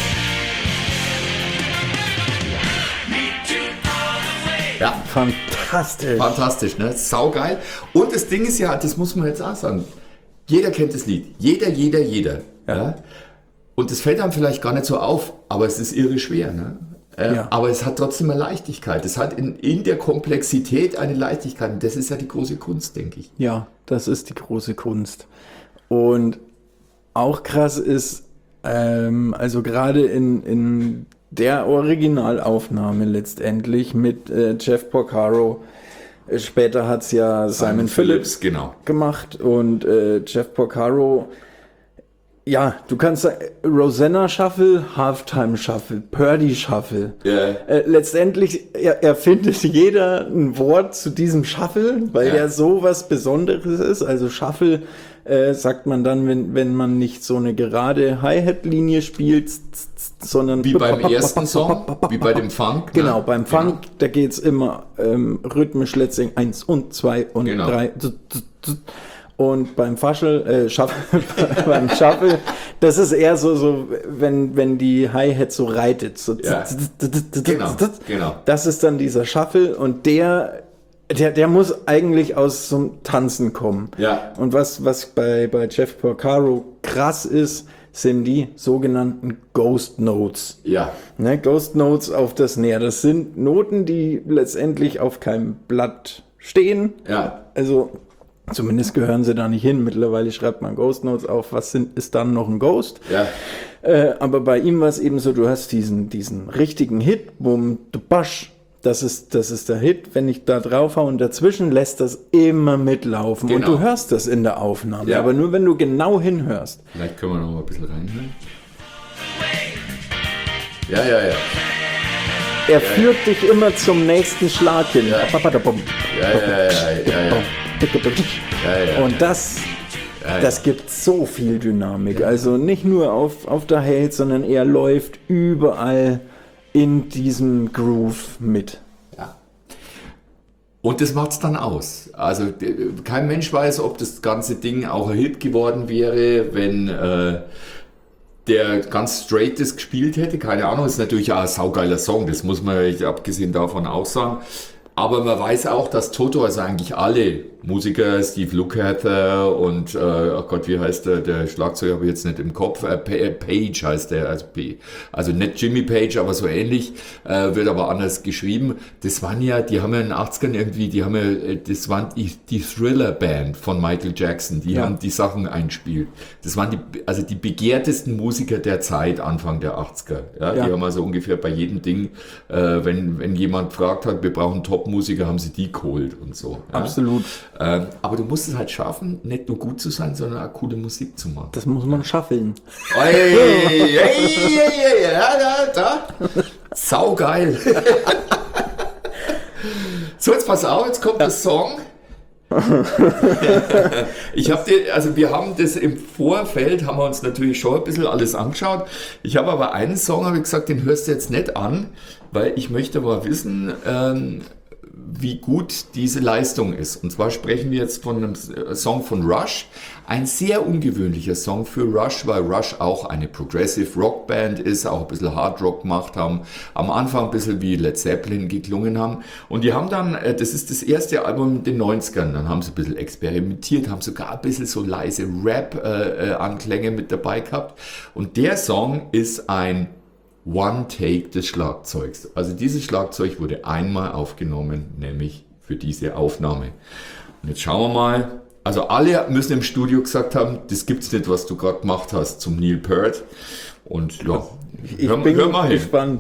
A: Ja.
B: Fantastisch.
A: Fantastisch, ne? Saugeil. Und das Ding ist ja, das muss man jetzt auch sagen, jeder kennt das Lied. Jeder. Ja. Und das fällt einem vielleicht gar nicht so auf, aber es ist irre schwer. Ne? Aber es hat trotzdem eine Leichtigkeit. Es hat in der Komplexität eine Leichtigkeit. Und das ist ja die große Kunst, denke ich.
B: Ja, das ist die große Kunst. Und auch krass ist, also gerade in der Originalaufnahme letztendlich mit Jeff Porcaro, später hat es ja Simon Phillips gemacht, und Jeff Porcaro. Ja, du kannst sagen, Rosanna Shuffle, Halftime Shuffle, Purdy Shuffle.
A: Yeah.
B: Letztendlich erfindet jeder ein Wort zu diesem Shuffle, weil der so was Besonderes ist. Also Shuffle sagt man dann, wenn man nicht so eine gerade Hi-Hat-Linie spielt, sondern...
A: Wie beim ersten Song, wie bei dem Funk.
B: Genau, beim Funk, da geht's immer rhythmisch letztendlich 1 und 2 und 3... Und beim Shuffle, das ist eher so wenn die Hi-Hat so reitet. So
A: genau.
B: Das ist dann dieser Shuffle, und der Der muss eigentlich aus zum Tanzen kommen.
A: Ja.
B: Und was bei Jeff Porcaro krass ist, sind die sogenannten Ghost Notes.
A: Ja.
B: Ne, Ghost Notes auf das Snare. Das sind Noten, die letztendlich auf keinem Blatt stehen.
A: Ja.
B: Also zumindest gehören sie da nicht hin. Mittlerweile schreibt man Ghost Notes auf. Ist dann noch ein Ghost?
A: Ja.
B: Aber bei ihm war es eben so, du hast diesen richtigen Hit, bumm, du basch. Das ist der Hit. Wenn ich da drauf hau und dazwischen lässt das immer mitlaufen.
A: Genau.
B: Und du hörst das in der Aufnahme.
A: Ja.
B: Aber nur wenn du genau hinhörst.
A: Vielleicht können wir noch mal ein bisschen reinhören. Ja.
B: Er führt dich immer zum nächsten Schlag hin.
A: Ja. Ja.
B: Und das gibt so viel Dynamik. Also nicht nur auf der Hate, sondern er läuft überall in diesem Groove mit.
A: Und das macht's dann aus. Also kein Mensch weiß, ob das ganze Ding auch ein Hit geworden wäre, wenn der ganz straight das gespielt hätte. Keine Ahnung, ist natürlich auch ein saugeiler Song, das muss man abgesehen davon auch sagen. Aber man weiß auch, dass Toto, also eigentlich alle Musiker, Steve Lukather und, oh Gott, wie heißt der Schlagzeuger habe ich jetzt nicht im Kopf, Page heißt der, also nicht Jimmy Page, aber so ähnlich, wird aber anders geschrieben. Das waren ja, die haben ja in den 80ern irgendwie, das waren die Thriller-Band von Michael Jackson, die haben die Sachen eingespielt. Das waren die begehrtesten Musiker der Zeit, Anfang der 80er. Ja. Die haben also ungefähr bei jedem Ding, wenn jemand gefragt hat, wir brauchen Top-Musiker, haben sie die geholt und so. Ja.
B: Absolut.
A: Aber du musst es halt schaffen, nicht nur gut zu sein, sondern auch coole Musik zu machen.
B: Das muss man schaffeln.
A: Da. Saugeil. So, jetzt pass auf, jetzt kommt der Song. Wir haben das im Vorfeld, haben wir uns natürlich schon ein bisschen alles angeschaut. Ich habe aber einen Song, habe ich gesagt, den hörst du jetzt nicht an, weil ich möchte mal wissen, wie gut diese Leistung ist. Und zwar sprechen wir jetzt von einem Song von Rush. Ein sehr ungewöhnlicher Song für Rush, weil Rush auch eine Progressive Rock Band ist, auch ein bisschen Hard Rock gemacht haben, am Anfang ein bisschen wie Led Zeppelin geklungen haben. Und die haben dann, das ist das erste Album in den 90ern, dann haben sie ein bisschen experimentiert, haben sogar ein bisschen so leise Rap-Anklänge mit dabei gehabt. Und der Song ist ein One-Take des Schlagzeugs. Also dieses Schlagzeug wurde einmal aufgenommen, nämlich für diese Aufnahme. Und jetzt schauen wir mal. Also alle müssen im Studio gesagt haben, das gibt's nicht, was du gerade gemacht hast zum Neil Peart. Und ja,
B: Ich bin
A: mal hin.
B: gespannt.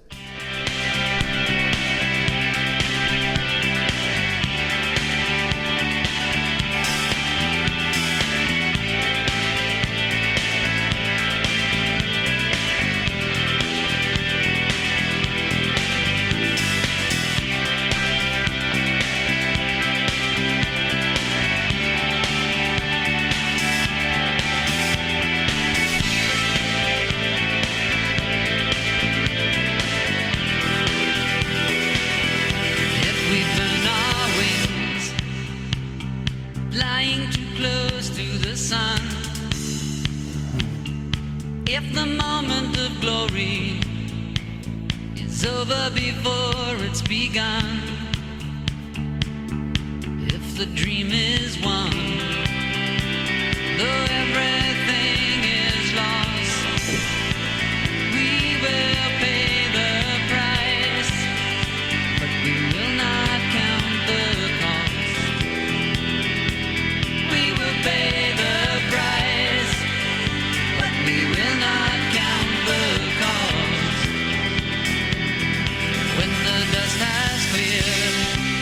F: If we burn our wings, flying too close to the sun. If the moment of glory is over before it's begun. If the dream is won, though everything is lost, we will pay the price. But we will not count the cost. We will pay the price, but we will not count the cost. When the dust has cleared,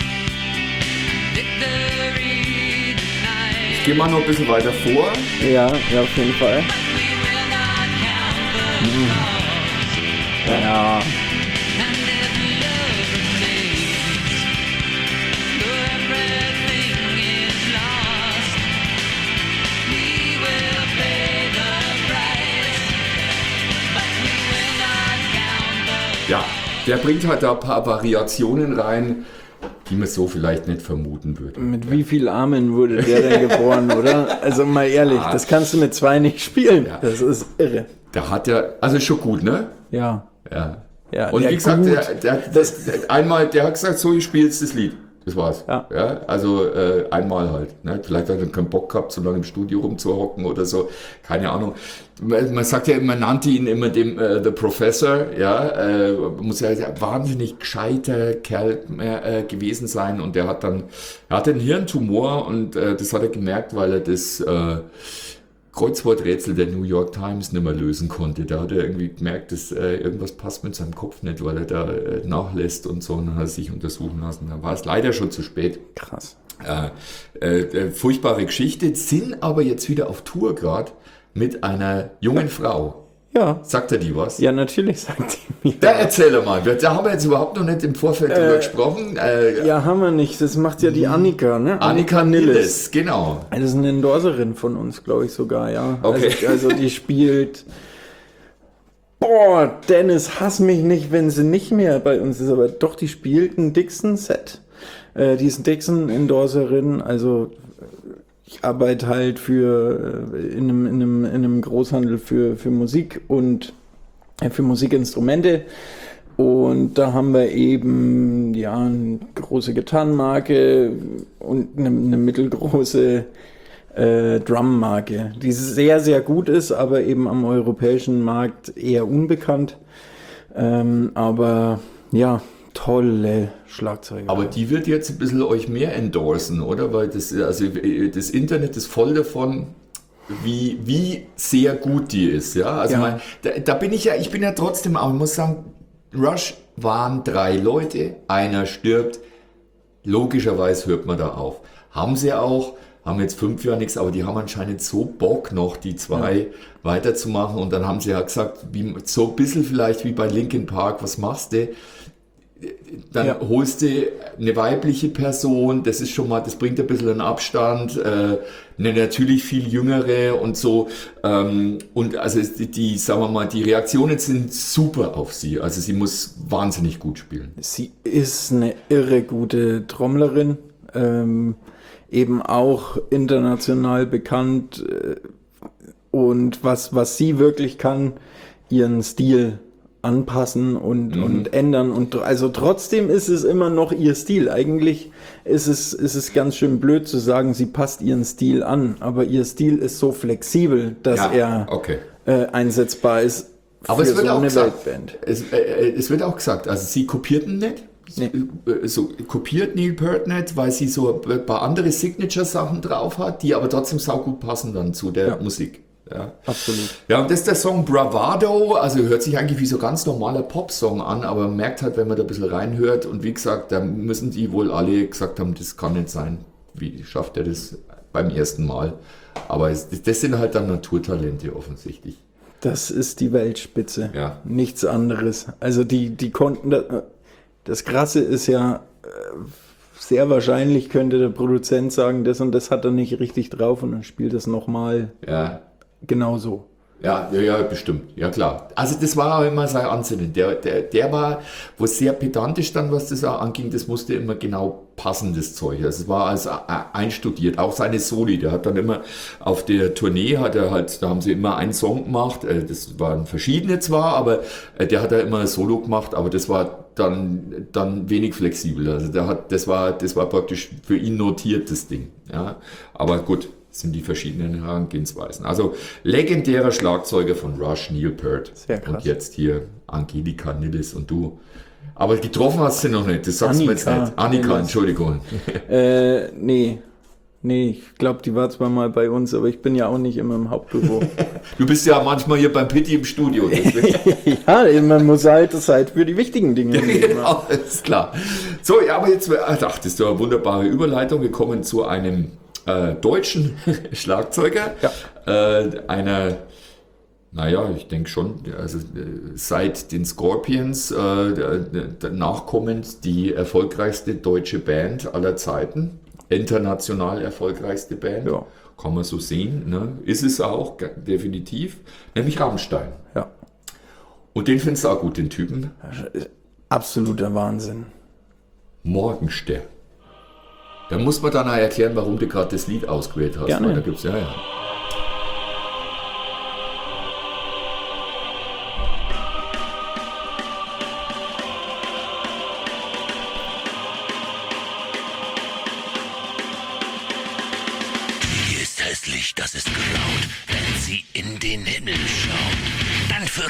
F: victory denied.
A: Gehen wir noch ein bisschen weiter vor.
B: Ja, auf jeden Fall.
F: But we will not count the cost.
B: Ja.
F: And if love remains, though everything is lost, we will pay the price, but we will not count the
A: Ja, der bringt halt da ein paar Variationen rein, die man so vielleicht nicht vermuten würde.
B: Mit wie viel Armen wurde der denn geboren, oder? Also mal ehrlich, das kannst du mit 2 nicht spielen.
A: Ja.
B: Das ist irre.
A: Da hat er, also schon gut, ne?
B: Ja.
A: Ja.
B: Ja,
A: Und
B: ja,
A: wie gesagt,
B: gut.
A: der hat gesagt, so, ich spiele jetzt das Lied. Das war's.
B: Ja.
A: Also einmal halt. Ne? Vielleicht hat er keinen Bock gehabt, so lange im Studio rumzuhocken oder so. Keine Ahnung. Man sagt ja, man nannte ihn immer The Professor. Ja, muss ja ein wahnsinnig gescheiter Kerl gewesen sein. Und er hatte einen Hirntumor und das hat er gemerkt, weil er das Kreuzworträtsel der New York Times nicht mehr lösen konnte. Da hat er irgendwie gemerkt, dass irgendwas passt mit seinem Kopf nicht, weil er da nachlässt und so. Und dann hat er sich untersuchen lassen. Da war es leider schon zu spät.
B: Krass.
A: Furchtbare Geschichte, sind aber jetzt wieder auf Tour gerade mit einer jungen Frau.
B: Ja.
A: Sagt er die was?
B: Ja, natürlich, sagt sie mir.
A: Da erzähl mal. Da haben wir jetzt überhaupt noch nicht im Vorfeld drüber gesprochen.
B: Ja, haben wir nicht. Das macht ja die Annika, ne?
A: Annika Nilles, genau.
B: Das ist eine Endorserin von uns, glaube ich sogar, ja.
A: Okay.
B: Also die spielt... Boah, Dennis, hass mich nicht, wenn sie nicht mehr bei uns ist, aber doch, die spielt ein Dixon-Set. Die ist ein Dixon-Endorserin, also ich arbeite halt in einem Großhandel für Musik und für Musikinstrumente. Und da haben wir eben eine große Gitarrenmarke und eine mittelgroße Drummarke, die sehr, sehr gut ist, aber eben am europäischen Markt eher unbekannt. Aber ja, tolle Schlagzeuger.
A: Aber die wird jetzt ein bisschen euch mehr endorsen, oder? Weil das Internet ist voll davon, wie sehr gut die ist. Ja, also
B: Ja.
A: Da bin ich bin ja trotzdem auch, ich muss sagen, Rush waren 3 Leute, einer stirbt, logischerweise hört man da auf. Haben sie auch, haben jetzt 5 Jahre nichts, aber die haben anscheinend so Bock noch, die 2 weiterzumachen. Und dann haben sie ja gesagt, so ein bisschen vielleicht wie bei Linkin Park, was machst du? Dann holst du eine weibliche Person, das ist schon mal, das bringt ein bisschen einen Abstand, eine natürlich viel jüngere und so. Und also sagen wir mal, die Reaktionen sind super auf sie. Also sie muss wahnsinnig gut spielen.
B: Sie ist eine irre gute Trommlerin, eben auch international bekannt. Und was sie wirklich kann, ihren Stil anpassen und ändern. Und also trotzdem ist es immer noch ihr Stil. Eigentlich ist es ganz schön blöd zu sagen, sie passt ihren Stil an. Aber ihr Stil ist so flexibel, dass er einsetzbar ist für
A: aber es wird
B: so
A: auch
B: eine
A: gesagt,
B: Weltband.
A: es wird auch gesagt, also sie kopierten nicht.
B: Nee.
A: So kopiert Neil Peart nicht, weil sie so ein paar andere Signature-Sachen drauf hat, die aber trotzdem saugut passen dann zu der Musik. Ja.
B: Absolut.
A: Ja, und das ist der Song Bravado, also hört sich eigentlich wie so ganz normaler Popsong an, aber man merkt halt, wenn man da ein bisschen reinhört und wie gesagt, da müssen die wohl alle gesagt haben, das kann nicht sein. Wie schafft er das beim ersten Mal? Aber das sind halt dann Naturtalente offensichtlich.
B: Das ist die Weltspitze.
A: Ja.
B: Nichts anderes. Also die konnten, das Krasse ist ja, sehr wahrscheinlich könnte der Produzent sagen, das und das hat er nicht richtig drauf und dann spielt das nochmal
A: Ja.
B: genauso.
A: Ja, bestimmt. Ja, klar. Also das war auch immer sein Ansinnen. Der war wo sehr pedantisch dann, was das auch anging. Das musste immer genau passen, das Zeug. Also es war also einstudiert. Auch seine Soli. Der hat dann immer auf der Tournee, da haben sie immer einen Song gemacht. Das waren verschiedene zwar, aber der hat da immer ein Solo gemacht. Aber das war dann wenig flexibel. Also das war praktisch für ihn notiert, das Ding. Ja, aber gut. Sind die verschiedenen Herangehensweisen. Also legendärer Schlagzeuger von Rush, Neil Peart.
B: Sehr krass.
A: Und jetzt hier Angelika Nilles und du. Aber getroffen hast du noch nicht, das sagst du mir jetzt nicht. Annika,
B: Nilles.
A: Entschuldigung.
B: Nee, ich glaube, die war zwar mal bei uns, aber ich bin ja auch nicht immer im Hauptbüro.
A: Du bist ja manchmal hier beim Pitti im Studio.
B: Ja, man muss halt Zeit für die wichtigen Dinge nehmen.
A: Genau, ist klar. So, ja, aber jetzt, das ist doch eine wunderbare Überleitung. Wir kommen zu einem deutschen Schlagzeuger, einer, naja, ich denke schon, also seit den Scorpions nachkommend die erfolgreichste deutsche Band aller Zeiten, international erfolgreichste Band, kann man so sehen, ne? Ist es auch, definitiv, nämlich Rammstein.
B: Ja.
A: Und den findest du auch gut, den Typen?
B: Absoluter Wahnsinn.
A: Morgenstern. Da muss man dann auch erklären, warum du gerade das Lied ausgewählt hast.
B: Gerne.
A: Weil da gibt's, ja.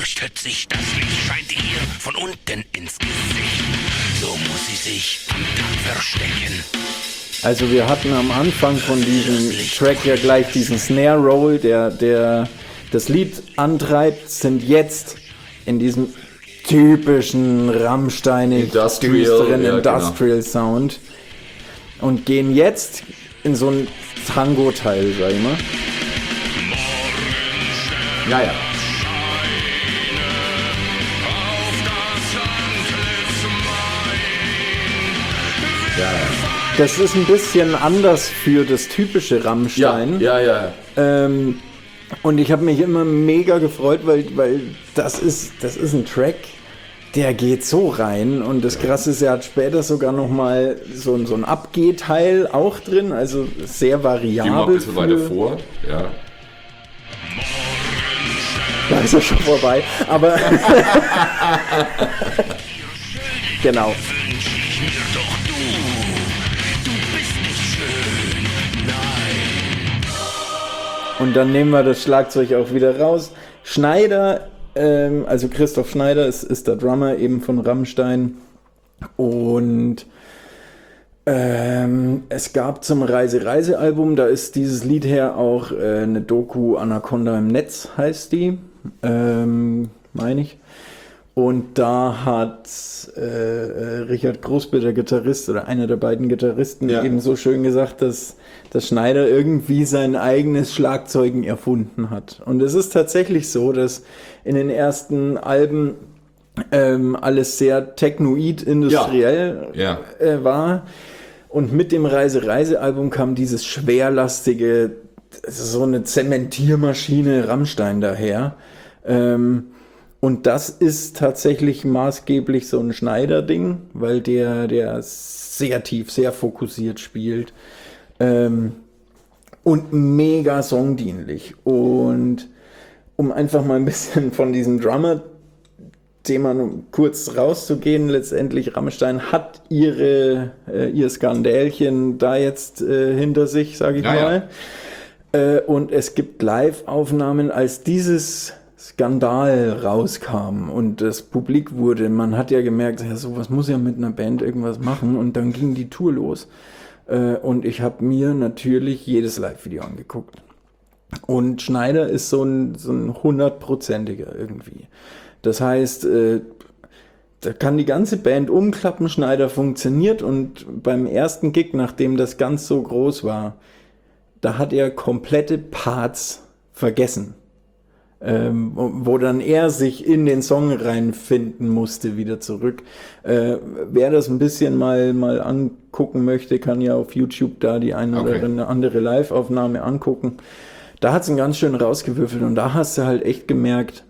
G: fürchtet sich, das Licht scheint ihr von unten ins Gesicht. So muss sie sich am Tag verstecken.
B: Also wir hatten am Anfang von diesem Track ja gleich diesen Snare Roll, der das Lied antreibt, sind jetzt in diesem typischen Rammsteinig düsteren Industrial Sound und gehen jetzt in so einen Tango-Teil, sag ich mal.
A: Ja, ja.
B: Das ist ein bisschen anders für das typische Rammstein.
A: Ja.
B: Und ich habe mich immer mega gefreut, weil das ist ein Track, der geht so rein. Und das Krasse ist, er hat später sogar nochmal so ein Abgeh-Teil auch drin, also sehr variabel.
A: Geh mal ein bisschen weiter vor, ja.
B: Da ist er schon vorbei, aber genau. Und dann nehmen wir das Schlagzeug auch wieder raus. Schneider, also Christoph Schneider ist der Drummer eben von Rammstein. Und es gab zum Reise-Album, da ist dieses Lied her auch eine Doku Anaconda im Netz, heißt die, meine ich. Und da hat Richard Großbitter, der Gitarrist oder einer der beiden Gitarristen, eben so schön gesagt, dass Schneider irgendwie sein eigenes Schlagzeugen erfunden hat. Und es ist tatsächlich so, dass in den ersten Alben alles sehr technoid industriell war. Und mit dem Reise-Album kam dieses schwerlastige, so eine Zementiermaschine Rammstein daher. Und das ist tatsächlich maßgeblich so ein Schneider-Ding, weil der sehr tief, sehr fokussiert spielt. Und mega songdienlich. Und um einfach mal ein bisschen von diesem Drummer-Thema kurz rauszugehen, letztendlich Rammstein hat ihr Skandälchen da jetzt hinter sich, sage ich mal. Und es gibt Live-Aufnahmen, als dieses Skandal rauskam und das publik wurde. Man hat ja gemerkt, ja, sowas muss ja mit einer Band irgendwas machen, und dann ging die Tour los. Und ich habe mir natürlich jedes Live-Video angeguckt. Und Schneider ist so ein 100%iger irgendwie. Das heißt, da kann die ganze Band umklappen, Schneider funktioniert, und beim ersten Gig, nachdem das ganz so groß war, da hat er komplette Parts vergessen. Wo dann er sich in den Song reinfinden musste, wieder zurück. Wer das ein bisschen mal angucken möchte, kann ja auf YouTube da die eine oder andere Live-Aufnahme angucken. Da hat es ihn ganz schön rausgewürfelt, und da hast du halt echt gemerkt,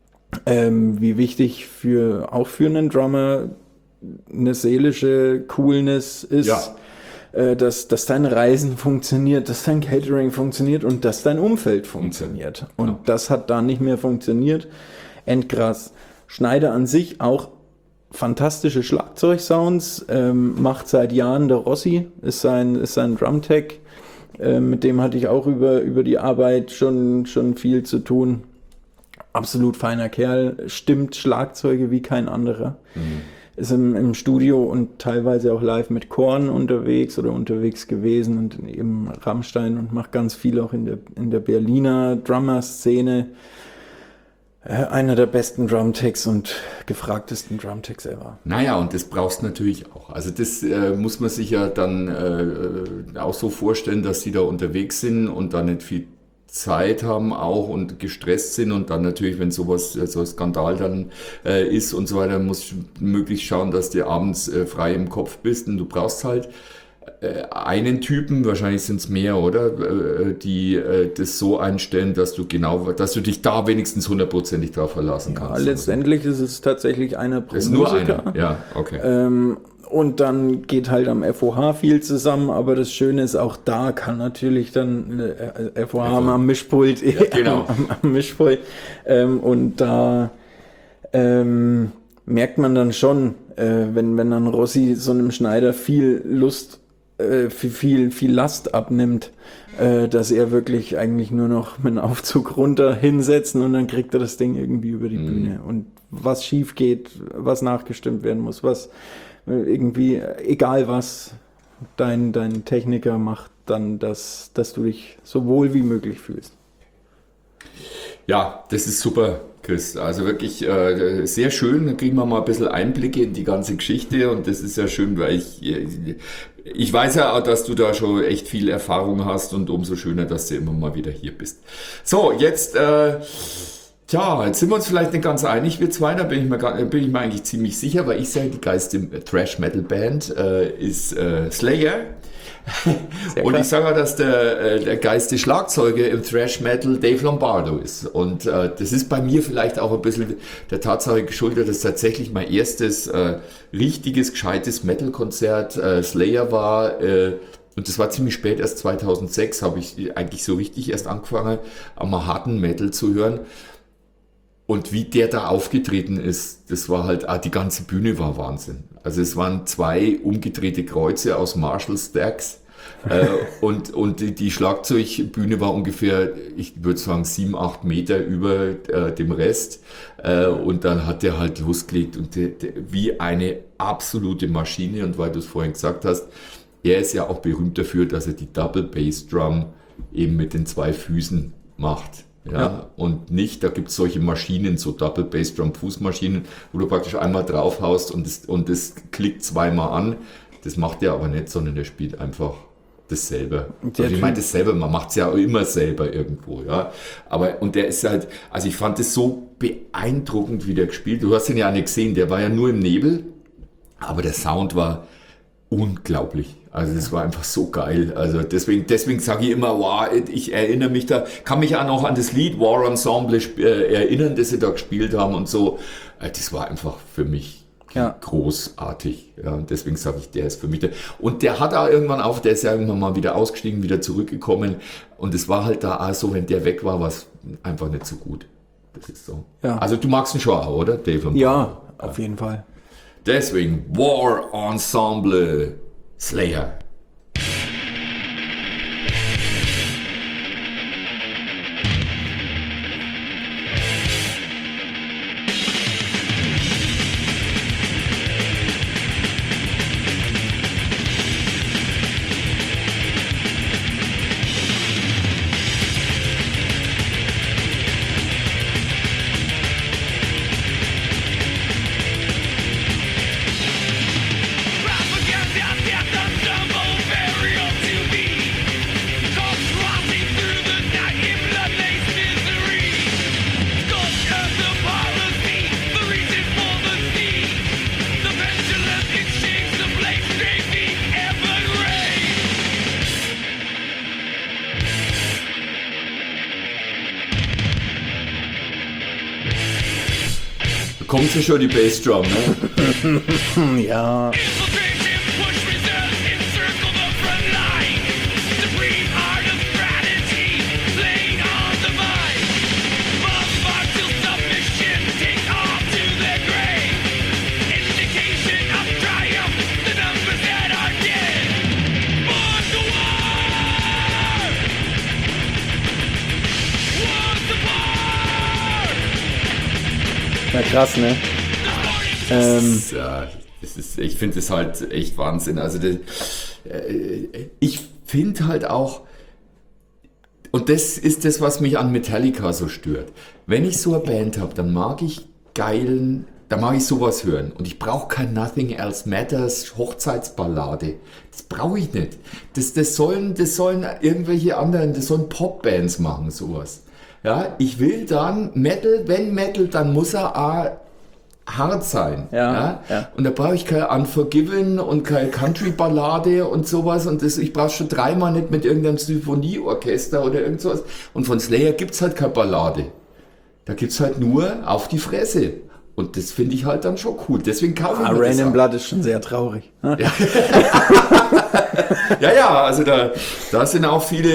B: wie wichtig auch für einen Drummer eine seelische Coolness ist. Ja. Dass dein Reisen funktioniert, dass dein Catering funktioniert und dass dein Umfeld funktioniert. Und das hat da nicht mehr funktioniert. Endkrass. Schneider an sich auch fantastische Schlagzeugsounds, macht seit Jahren der Rossi, ist sein Drumtech. Mit dem hatte ich auch über die Arbeit schon viel zu tun. Absolut feiner Kerl, stimmt Schlagzeuge wie kein anderer. Ist im Studio und teilweise auch live mit Korn unterwegs gewesen und eben Rammstein, und macht ganz viel auch in der Berliner Drummer-Szene. Einer der besten Drumtechs und gefragtesten Drumtechs ever.
A: Naja, und das brauchst du natürlich auch. Also das muss man sich ja dann auch so vorstellen, dass sie da unterwegs sind und da nicht viel Zeit haben auch und gestresst sind, und dann natürlich, wenn so ein Skandal dann ist und so weiter, musst du möglichst schauen, dass du abends frei im Kopf bist, und du brauchst halt einen Typen, wahrscheinlich sind es mehr, oder? Die das so einstellen, dass du dich da wenigstens 100%ig drauf verlassen kannst.
B: Ja, letztendlich ist es tatsächlich einer pro
A: Musiker. Ist nur einer, ja, okay.
B: Und dann geht halt am FOH viel zusammen, aber das Schöne ist, auch da kann natürlich dann FOH am Mischpult,
A: ja, genau.
B: am Mischpult, und da merkt man dann schon, wenn dann Rossi so einem Schneider viel Lust viel Last abnimmt, dass er wirklich eigentlich nur noch mit einem Aufzug runter hinsetzen und dann kriegt er das Ding irgendwie über die Bühne. Und was schief geht, was nachgestimmt werden muss, was irgendwie, egal was dein Techniker macht, dann, dass du dich so wohl wie möglich fühlst.
A: Ja, das ist super, Chris. Also wirklich sehr schön. Dann kriegen wir mal ein bisschen Einblicke in die ganze Geschichte und das ist ja schön, weil ich weiß ja auch, dass du da schon echt viel Erfahrung hast und umso schöner, dass du immer mal wieder hier bist. So, jetzt, jetzt sind wir uns vielleicht nicht ganz einig, wir zwei, da bin ich mir eigentlich ziemlich sicher, weil ich sage, die geilste Thrash-Metal-Band ist Slayer. Und ich sage auch, dass der geilste Schlagzeuger im Thrash Metal Dave Lombardo ist. Und das ist bei mir vielleicht auch ein bisschen der Tatsache geschuldet, dass tatsächlich mein erstes richtiges, gescheites Metal-Konzert Slayer war. Und das war ziemlich spät, erst 2006 habe ich eigentlich so richtig erst angefangen, am harten Metal zu hören. Und wie der da aufgetreten ist, das war halt, die ganze Bühne war Wahnsinn. Also es waren 2 umgedrehte Kreuze aus Marshall Stacks und die Schlagzeugbühne war ungefähr, ich würde sagen, 7-8 Meter über dem Rest. Und dann hat der halt losgelegt und wie eine absolute Maschine. Und weil du es vorhin gesagt hast, er ist ja auch berühmt dafür, dass er die Double Bass Drum eben mit den 2 Füßen macht. Ja, und nicht, da gibt es solche Maschinen, so Double Bass Drum Fußmaschinen, wo du praktisch einmal draufhaust und das klickt 2-mal an. Das macht er aber nicht, sondern der spielt einfach das selber. Also ich meine das selber, man macht es ja auch immer selber irgendwo, ja. Aber, und der ist halt, also ich fand es so beeindruckend, wie der gespielt. Du hast ihn ja nicht gesehen, der war ja nur im Nebel, aber der Sound war unglaublich. Also das war einfach so geil. Also deswegen sage ich immer, wow, ich erinnere mich kann mich auch noch an das Lied War Ensemble erinnern, das sie da gespielt haben und so. Das war einfach für mich großartig. Ja, und deswegen sage ich, der ist für mich der. Und der hat auch der ist ja irgendwann mal wieder ausgestiegen, wieder zurückgekommen. Und es war halt da auch so, wenn der weg war, war es einfach nicht so gut. Das ist so. Ja. Also du magst ihn schon auch, oder, Dave?
B: Ja, auf jeden Fall.
A: Deswegen War Ensemble Slayer. Kommt ja schon die Bassdrum, ne?
B: Ja. Na krass, ne?
A: Ich finde es halt echt Wahnsinn. Also ich finde halt auch, und das ist das, was mich an Metallica so stört. Wenn ich so eine Band habe, dann mag ich sowas hören. Und ich brauche kein Nothing Else Matters Hochzeitsballade. Das brauche ich nicht. Das sollen irgendwelche anderen, das sollen Popbands machen, sowas. Ja, ich will dann Metal, wenn Metal, dann muss er auch hart sein. Ja. Und da brauche ich keine Unforgiven und keine Country-Ballade und sowas. Und ich brauche schon 3-mal nicht mit irgendeinem Symphonieorchester oder irgend sowas. Und von Slayer gibt's halt keine Ballade. Da gibt's halt nur auf die Fresse. Und das finde ich halt dann schon cool. Deswegen kaufe ich mir
B: Rain in Blood ist schon sehr traurig. Ne?
A: Ja, also da sind auch viele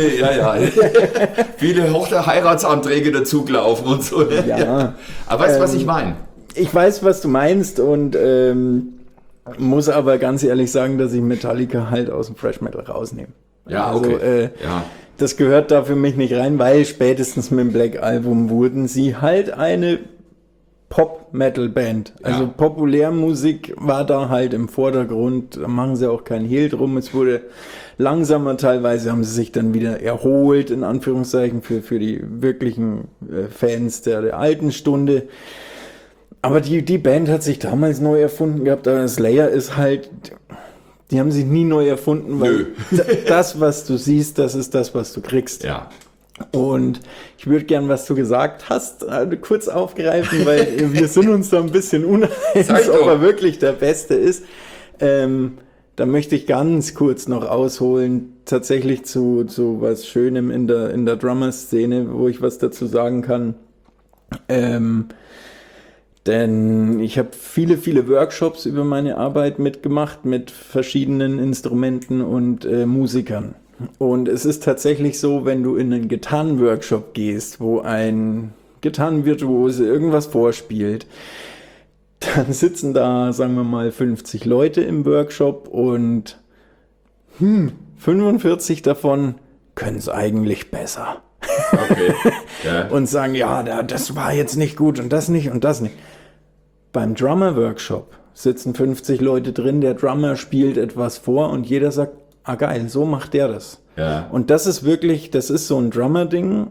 A: Heiratsanträge dazugelaufen und so. Ja. Aber weißt du, was ich meine?
B: Ich weiß, was du meinst und Muss aber ganz ehrlich sagen, dass ich Metallica halt aus dem Thrash Metal rausnehme.
A: Ja,
B: Also,
A: okay. Ja.
B: das gehört da für mich nicht rein, weil spätestens mit dem Black Album wurden sie halt eine Pop-Metal-Band. Also
A: Ja.
B: Populärmusik war da halt im Vordergrund, da machen sie auch kein Hehl drum. Es wurde langsamer, teilweise haben sie sich dann wieder erholt, in Anführungszeichen, für die wirklichen Fans der alten Stunde. Aber die Band hat sich damals neu erfunden gehabt, aber Slayer ist halt, die haben sich nie neu erfunden, weil das, was du siehst, das ist das, was du kriegst.
A: Ja.
B: Und ich würde gern, was du gesagt hast, kurz aufgreifen, weil wir sind uns da ein bisschen uneins,
A: Sag doch.
B: ob er wirklich der Beste ist. Da möchte ich ganz kurz noch ausholen, tatsächlich zu was Schönem in der Drummer-Szene, wo ich was dazu sagen kann. Denn ich habe viele Workshops über meine Arbeit mitgemacht mit verschiedenen Instrumenten und Musikern. Und es ist tatsächlich so, wenn du in einen Gitarrenworkshop gehst, wo ein Gitarrenvirtuose irgendwas vorspielt, dann sitzen da, sagen wir mal, 50 Leute im Workshop und 45 davon können es eigentlich besser.
A: Okay. Ja.
B: Und sagen, ja, das war jetzt nicht gut und das nicht und das nicht. Beim Drummer-Workshop sitzen 50 Leute drin, der Drummer spielt etwas vor und jeder sagt, ah geil, so macht der das.
A: Ja.
B: Und das ist wirklich, das ist so ein Drummer-Ding.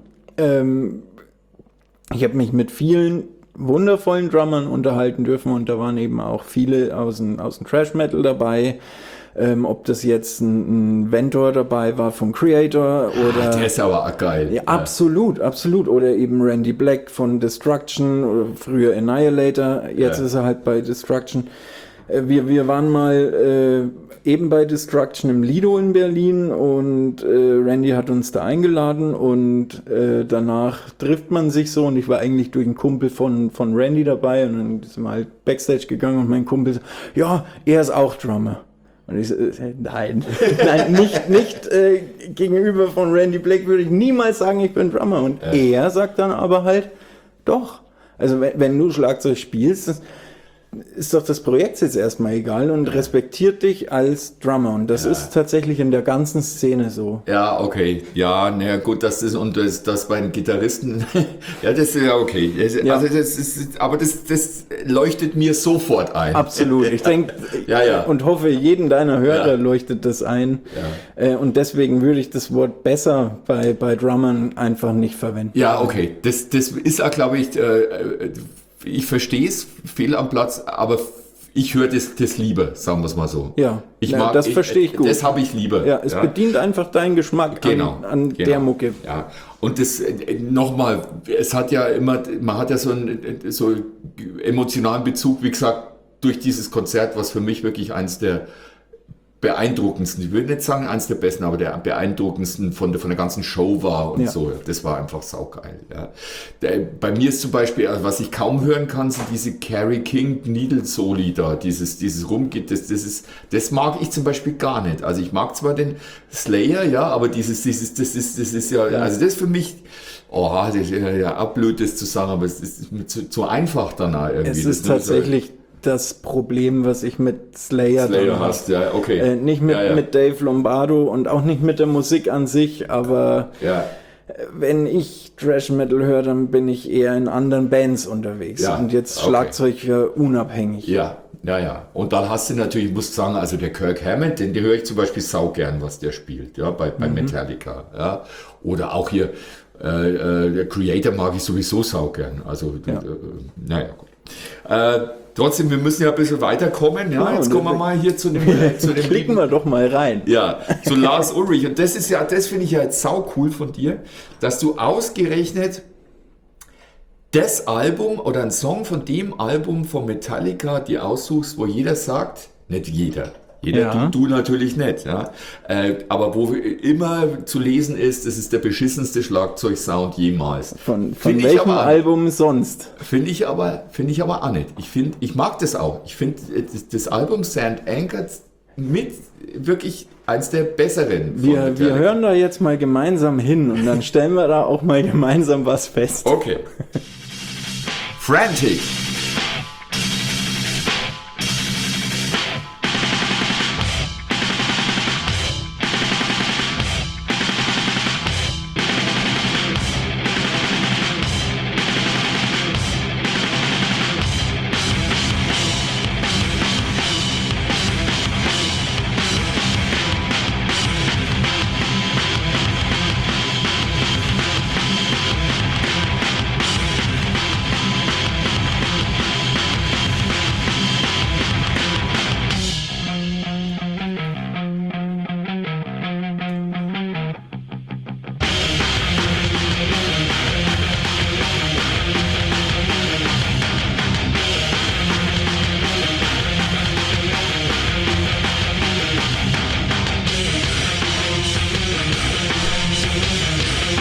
B: Ich habe mich mit vielen wundervollen Drummern unterhalten dürfen und da waren eben auch viele aus dem Thrash-Metal dabei. Ob das jetzt ein Ventor dabei war vom Creator oder...
A: Der ist aber auch geil.
B: Ja, absolut. Oder eben Randy Black von Destruction oder früher Annihilator. Jetzt ist er halt bei Destruction. Wir waren mal eben bei Destruction im Lido in Berlin und Randy hat uns da eingeladen und danach trifft man sich so und ich war eigentlich durch einen Kumpel von Randy dabei und dann sind wir halt Backstage gegangen und mein Kumpel so, ja, er ist auch Drummer. Und ich so, nein, nicht gegenüber von Randy Black würde ich niemals sagen, ich bin Drummer. Und er sagt dann aber halt, doch. Also wenn du Schlagzeug spielst, das ist doch das Projekt jetzt erstmal egal und respektiert dich als Drummer. Und das ist tatsächlich in der ganzen Szene so.
A: Ja, okay. Ja, naja, gut, das bei den Gitarristen, ja, das ist ja okay. Also aber das leuchtet mir sofort ein.
B: Absolut. Ich denke
A: Ja.
B: und hoffe, jeden deiner Hörer leuchtet das ein.
A: Ja.
B: Und deswegen würde ich das Wort besser bei Drummern einfach nicht verwenden.
A: Ja, okay. Das ist auch, glaube ich verstehe es, fehl am Platz, aber ich höre das lieber, sagen wir es mal so.
B: Ja,
A: ich mag,
B: das verstehe ich gut.
A: Das habe ich lieber.
B: Ja, es bedient einfach deinen Geschmack an der Mucke.
A: Ja, und das nochmal, es hat ja immer, man hat ja so einen emotionalen Bezug, wie gesagt, durch dieses Konzert, was für mich wirklich eins der beeindruckendsten, ich würde nicht sagen eins der besten, aber der beeindruckendsten von der ganzen Show war und so. Das war einfach saugeil. Ja. Bei mir ist zum Beispiel, was ich kaum hören kann, sind diese Kerry King Needle Soli da, dieses Rumgeht, das mag ich zum Beispiel gar nicht. Also ich mag zwar den Slayer, ja, aber das ist ja, also das für mich, das ist ja blöd, das zu sagen, aber es ist zu einfach danach irgendwie.
B: Es ist tatsächlich das Problem, was ich mit Slayer
A: hast, ja, okay.
B: Nicht mit Dave Lombardo und auch nicht mit der Musik an sich, aber wenn ich Thrash Metal höre, dann bin ich eher in anderen Bands unterwegs und jetzt Schlagzeug unabhängig.
A: Ja. Und dann hast du natürlich, ich muss sagen, also der Kirk Hammett, den höre ich zum Beispiel saugern, was der spielt, ja, bei Metallica, ja. Oder auch hier, der Creator mag ich sowieso saugern, also, naja, gut. Trotzdem, wir müssen ja ein bisschen weiterkommen. Ja, jetzt kommen wir mal hier zu dem
B: Klicken wir doch mal rein.
A: Ja, zu Lars Ulrich. Und das finde ich ja jetzt sau cool von dir, dass du ausgerechnet das Album oder einen Song von dem Album von Metallica dir aussuchst, wo jeder sagt, nicht jeder, du natürlich nicht, ja. Aber wo immer zu lesen ist, das ist der beschissenste Schlagzeugsound jemals.
B: Von welchem Album sonst?
A: Finde ich aber auch nicht. Ich mag das auch. Ich finde das Album St. Anchored mit wirklich eins der besseren.
B: Wir hören da jetzt mal gemeinsam hin und dann stellen wir da auch mal gemeinsam was fest.
A: Okay. Frantic.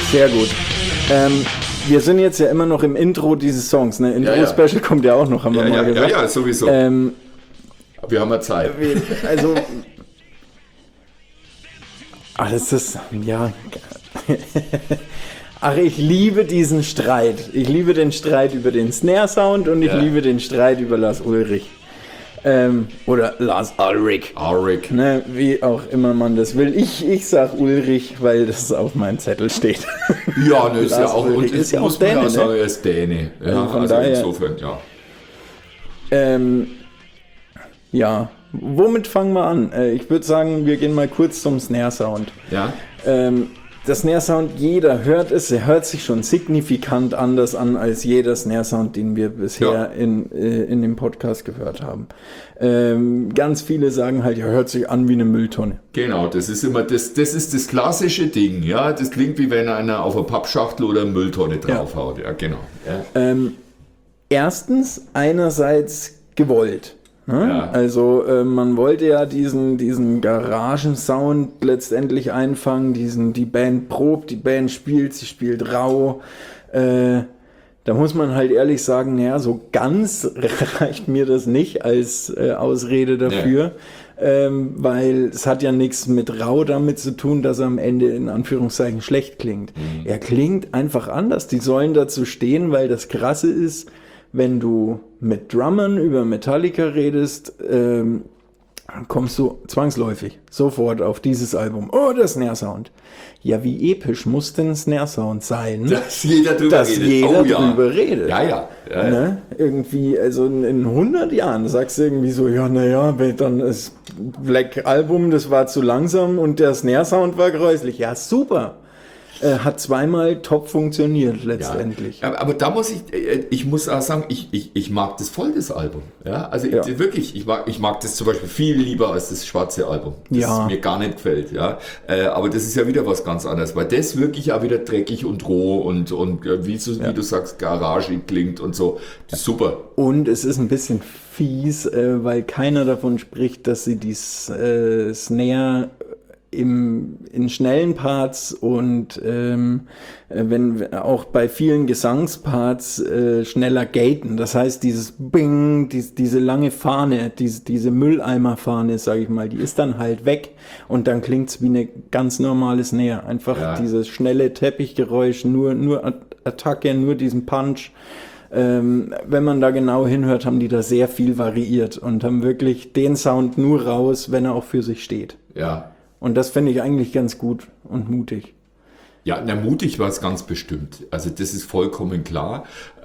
B: Sehr gut. Wir sind jetzt ja immer noch im Intro dieses Songs, ne?
A: Ja, ja.
B: Intro-Special kommt ja auch noch, haben wir mal gesagt.
A: Ja, sowieso. Wir haben ja Zeit.
B: Also. Ach, das ist. Ja. Ach, ich liebe diesen Streit. Ich liebe den Streit über den Snare-Sound und ich liebe den Streit über Lars Ulrich. Oder Lars Ulrich.
A: Ulrich.
B: Ne, wie auch immer man das will. Ich sag Ulrich, weil das auf meinem Zettel steht.
A: Ja, ne, ist ja
B: Lars
A: auch,
B: Ulrich
A: und
B: ist ja
A: muss
B: auch
A: man ja
B: Däne,
A: auch sagen,
B: ne?
A: er ist Däne. Ja,
B: von
A: also
B: daher-
A: insofern, ja.
B: Ja, womit fangen wir an? Ich würde sagen, wir gehen mal kurz zum Snare-Sound.
A: Ja,
B: Der Snare-Sound, jeder hört es, er hört sich schon signifikant anders an als jeder Snare-Sound, den wir bisher in dem Podcast gehört haben. Ganz viele sagen halt, er hört sich an wie eine Mülltonne.
A: genau, das ist immer das ist das klassische Ding, ja, das klingt wie wenn einer auf eine Pappschachtel oder eine Mülltonne draufhaut, ja, genau. Ja.
B: Erstens, einerseits gewollt. Ne?
A: Ja.
B: Also man wollte ja diesen Garagensound letztendlich einfangen, die Band probt, die Band spielt, sie spielt rau. Da muss man halt ehrlich sagen, naja, so ganz reicht mir das nicht als Ausrede dafür, weil es hat ja nichts mit rau damit zu tun, dass er am Ende in Anführungszeichen schlecht klingt. Er klingt einfach anders. Die sollen dazu stehen, weil das Krasse ist, wenn du mit Drummern über Metallica redest, kommst du zwangsläufig sofort auf dieses Album. Oh, der Snare-Sound. Ja, wie episch muss denn ein Snare-Sound sein?
A: Dass jeder drüber redet.
B: Drüber redet.
A: Ja.
B: Ne? Irgendwie, also in 100 Jahren sagst du irgendwie so, ja, naja, dann das Black Album, das war zu langsam und der Snare-Sound war gräuslich. Ja, super. Hat zweimal top funktioniert letztendlich.
A: Ja, aber da muss ich muss auch sagen, ich mag das voll, das Album. Ja, also wirklich, ich mag das zum Beispiel viel lieber als das schwarze Album, das mir gar nicht gefällt. Ja, aber das ist ja wieder was ganz anderes, weil das wirklich auch wieder dreckig und roh und wie du sagst, garagig klingt und so. Das ist super.
B: Und es ist ein bisschen fies, weil keiner davon spricht, dass sie die Snare in schnellen Parts und wenn auch bei vielen Gesangsparts schneller gaten. Das heißt, dieses Bing, diese lange Fahne, diese Mülleimerfahne, sage ich mal, die ist dann halt weg und dann klingt's wie eine ganz normale Snare. Einfach dieses schnelle Teppichgeräusch, nur Attacke, nur diesen Punch. Wenn man da genau hinhört, haben die da sehr viel variiert und haben wirklich den Sound nur raus, wenn er auch für sich steht.
A: Ja.
B: Und das finde ich eigentlich ganz gut und mutig.
A: Ja, mutig war es ganz bestimmt. Also das ist vollkommen klar.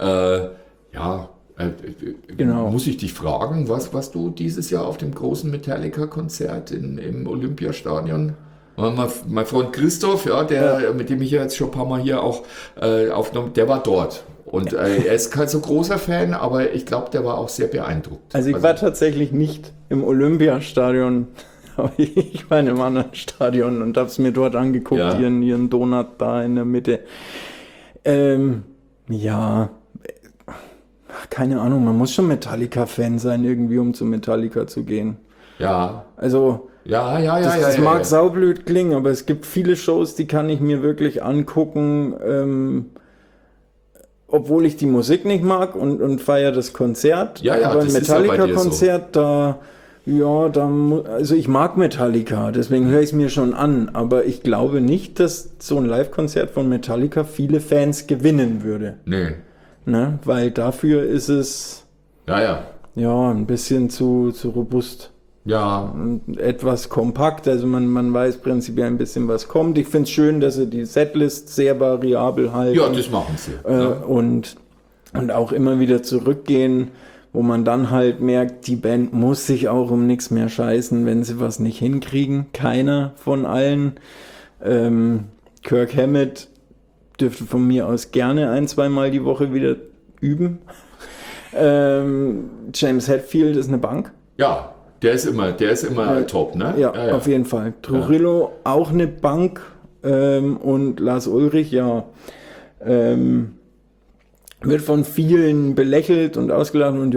B: Genau.
A: Muss ich dich fragen, was du dieses Jahr auf dem großen Metallica-Konzert im Olympiastadion? Mein Freund Christoph, mit dem ich ja jetzt schon ein paar Mal hier auch aufgenommen, der war dort. Und er ist kein so großer Fan, aber ich glaube, der war auch sehr beeindruckt.
B: Also ich war tatsächlich nicht im Olympiastadion, aber ich war in einem anderen Stadion und habe es mir dort angeguckt, ihren Donut da in der Mitte. Keine Ahnung, man muss schon Metallica-Fan sein irgendwie, um zu Metallica zu gehen.
A: Ja.
B: Also das mag saublöd klingen, aber es gibt viele Shows, die kann ich mir wirklich angucken, obwohl ich die Musik nicht mag und feiere das Konzert. Aber ein Metallica-Konzert, also ich mag Metallica, deswegen höre ich es mir schon an, aber ich glaube nicht, dass so ein Live-Konzert von Metallica viele Fans gewinnen würde.
A: Nee.
B: Ne? Weil dafür ist es ein bisschen zu robust.
A: Ja.
B: Und etwas kompakt, also man weiß prinzipiell ein bisschen, was kommt. Ich finde es schön, dass sie die Setlist sehr variabel halten.
A: Ja, das machen sie.
B: Und auch immer wieder zurückgehen, wo man dann halt merkt, die Band muss sich auch um nichts mehr scheißen, wenn sie was nicht hinkriegen. Keiner von allen. Kirk Hammett dürfte von mir aus gerne 1-2 Mal die Woche wieder üben. James Hetfield ist eine Bank.
A: Ja, der ist immer top, ne?
B: Ja, auf jeden Fall. Trujillo auch eine Bank und Lars Ulrich, wird von vielen belächelt und ausgelacht und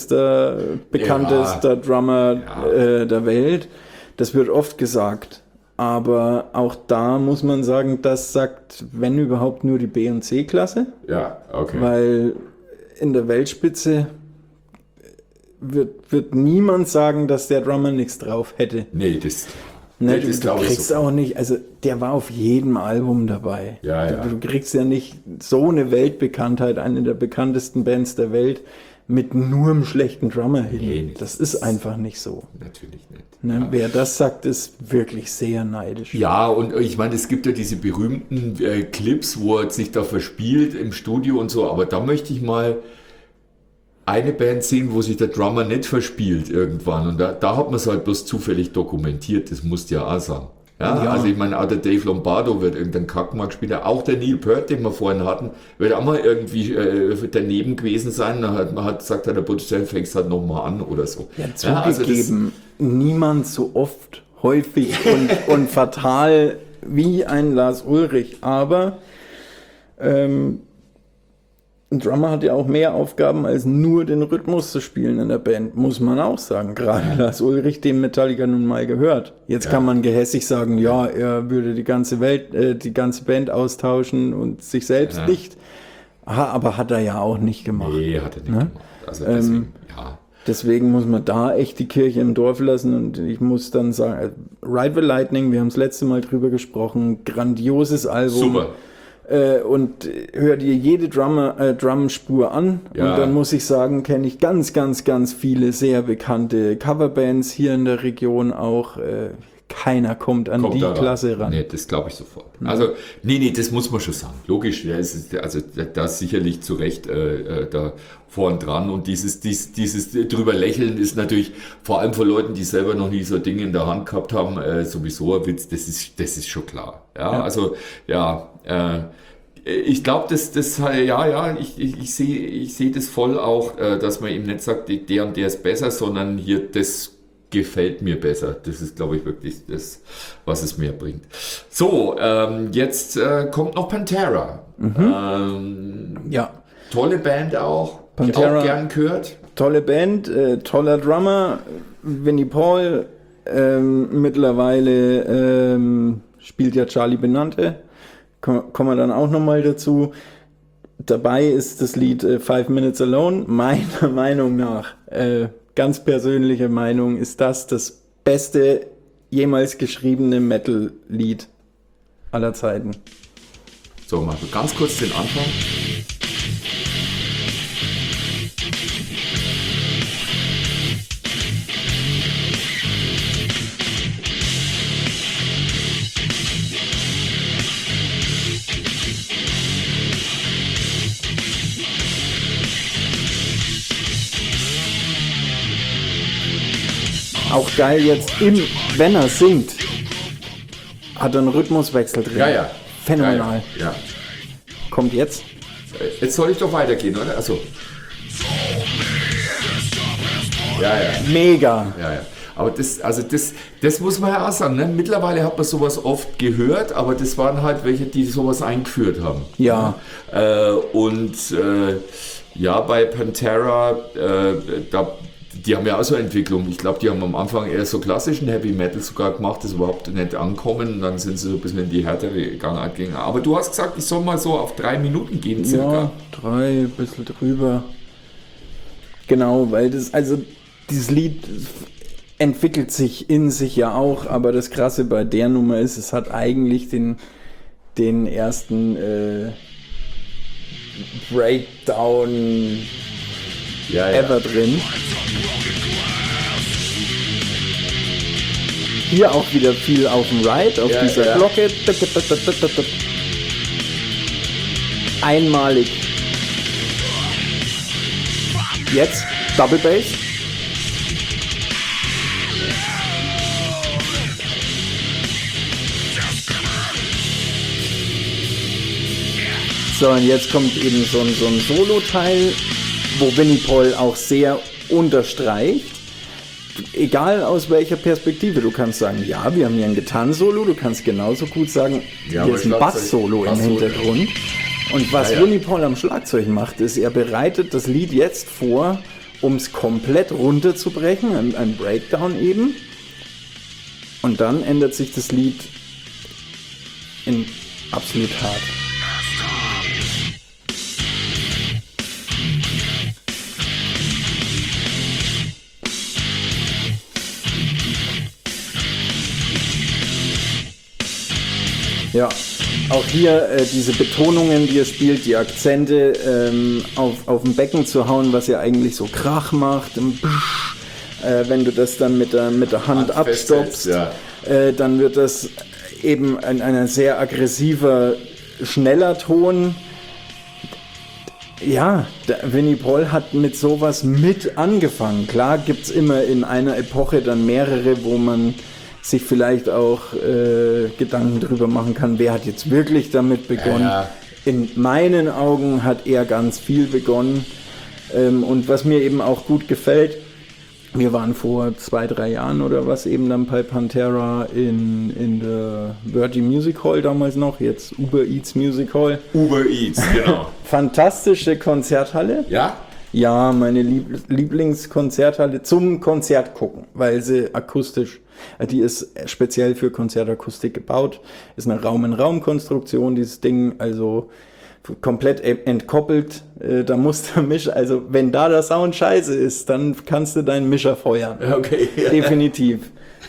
B: schlechtester, bekanntester Drummer der Welt. Das wird oft gesagt. Aber auch da muss man sagen, das sagt, wenn überhaupt, nur die B- und C-Klasse.
A: Ja, okay.
B: Weil in der Weltspitze wird niemand sagen, dass der Drummer nichts drauf hätte.
A: Nee, das
B: Ne,
A: das
B: du
A: glaube ich
B: kriegst
A: so.
B: auch nicht, also der war auf jedem Album dabei.
A: Ja, ja.
B: Du kriegst ja nicht so eine Weltbekanntheit, eine der bekanntesten Bands der Welt, mit nur einem schlechten Drummer hin.
A: Nee, nicht.
B: Das ist einfach nicht so.
A: Natürlich nicht.
B: Ne? Wer das sagt, ist wirklich sehr neidisch.
A: Ja, und ich meine, es gibt ja diese berühmten Clips, wo er sich da verspielt im Studio und so, aber da möchte ich mal eine Band sehen, wo sich der Drummer nicht verspielt irgendwann. Und da hat man es halt bloß zufällig dokumentiert, das musst du ja auch sagen. Ja,
B: Ja.
A: also ich meine, auch der Dave Lombardo wird irgendein Kackmark spielen, auch der Neil Peart, den wir vorhin hatten, wird auch mal irgendwie daneben gewesen sein. Man hat gesagt, der Produzent fängt halt nochmal an oder so.
B: Ja,
A: also
B: zugegeben, niemand so oft, häufig und fatal wie ein Lars Ulrich, aber ein Drummer hat ja auch mehr Aufgaben, als nur den Rhythmus zu spielen in der Band, muss man auch sagen. Gerade Lars Ulrich, dem Metallica nun mal gehört. Jetzt kann man gehässig sagen, ja, er würde die ganze Band austauschen und sich selbst nicht. Aha, aber hat er ja auch nicht gemacht.
A: Nee, hat er nicht gemacht. Also deswegen, ja.
B: Deswegen muss man da echt die Kirche im Dorf lassen und ich muss dann sagen, Ride the Lightning, wir haben das letzte Mal drüber gesprochen, grandioses Album.
A: Super.
B: Und hör dir jede Drumspur an
A: Ja.
B: und dann muss ich sagen, kenne ich ganz, ganz, ganz viele sehr bekannte Coverbands hier in der Region auch. Keiner kommt an die
A: da
B: Klasse ran.
A: Nee, das glaube ich sofort. Also, nee, das muss man schon sagen. Logisch, ja, es ist, also da ist sicherlich zu Recht da vorn dran. Und dieses drüber lächeln ist natürlich vor allem für Leuten, die selber noch nie so Dinge in der Hand gehabt haben, sowieso ein Witz. Das ist schon klar. Ja. Also, ja, ich glaube, ich sehe das voll auch, dass man eben nicht sagt, der und der ist besser, sondern hier das gefällt mir besser. Das ist, glaube ich, wirklich das, was es mehr bringt. So, jetzt kommt noch Pantera.
B: Ja,
A: Tolle Band auch. Die
B: Pantera.
A: auch gern gehört.
B: tolle Band, toller Drummer, Vinnie Paul, mittlerweile spielt ja Charlie Benante, kommen wir dann auch nochmal dazu. Dabei ist das Lied 5 Minutes Alone, meiner Meinung nach, ganz persönliche Meinung, ist das beste jemals geschriebene Metal-Lied aller Zeiten.
A: So, mal so ganz kurz den Anfang.
B: Auch geil jetzt, wenn er singt, hat er einen Rhythmuswechsel drin.
A: Ja.
B: Phänomenal.
A: Ja.
B: Kommt jetzt.
A: Jetzt soll ich doch weitergehen, oder? Achso. Ja.
B: Mega.
A: Ja. Aber das muss man ja auch sagen. Ne? Mittlerweile hat man sowas oft gehört, aber das waren halt welche, die sowas eingeführt haben.
B: Ja.
A: Ja, bei Pantera, die haben ja auch so eine Entwicklung. Ich glaube, die haben am Anfang eher so klassischen Heavy Metal sogar gemacht, das überhaupt nicht ankommen. Und dann sind sie so ein bisschen in die härtere Gangart gegangen. Aber du hast gesagt, ich soll mal so auf 3 Minuten gehen, circa.
B: Ja, 3, ein bisschen drüber. Genau, weil dieses Lied entwickelt sich in sich ja auch, aber das Krasse bei der Nummer ist, es hat eigentlich den ersten Breakdown ever drin. Hier auch wieder viel auf dem Ride, auf dieser Glocke. Einmalig. Jetzt Double Bass. So, und jetzt kommt eben so ein Solo-Teil, wo Vinnie Paul auch sehr unterstreicht. Egal aus welcher Perspektive, du kannst sagen, ja, wir haben hier ein Gitarren-Solo, du kannst genauso gut sagen,
A: Ja,
B: hier
A: aber
B: ist ein Bass-Solo im
A: Bass-Solo.
B: Hintergrund. Und was Vinnie Paul am Schlagzeug macht, ist, er bereitet das Lied jetzt vor, um es komplett runterzubrechen, ein Breakdown eben. Und dann ändert sich das Lied in absolut hart. Ja, auch hier diese Betonungen, die er spielt, die Akzente auf dem Becken zu hauen, was ja eigentlich so Krach macht. Wenn du das dann mit der Hand abstoppst,
A: ja.
B: Dann wird das eben ein sehr aggressiver, schneller Ton. Ja, Vinnie Paul hat mit sowas mit angefangen. Klar gibt's immer in einer Epoche dann mehrere, wo man sich vielleicht auch Gedanken drüber machen kann, wer hat jetzt wirklich damit begonnen.
A: Ja.
B: In meinen Augen hat er ganz viel begonnen. Und was mir eben auch gut gefällt, wir waren vor 2-3 Jahren oder was eben dann bei Pantera in der Verdi Music Hall damals noch, jetzt Uber Eats Music Hall.
A: Uber Eats, genau.
B: Fantastische Konzerthalle.
A: Ja?
B: Ja, meine Lieblingskonzerthalle zum Konzert gucken, weil sie akustisch, die ist speziell für Konzertakustik gebaut, ist eine Raum-in-Raum-Konstruktion, dieses Ding, also komplett entkoppelt, da muss der Mischer, also wenn da der Sound scheiße ist, dann kannst du deinen Mischer feuern.
A: Okay.
B: Definitiv.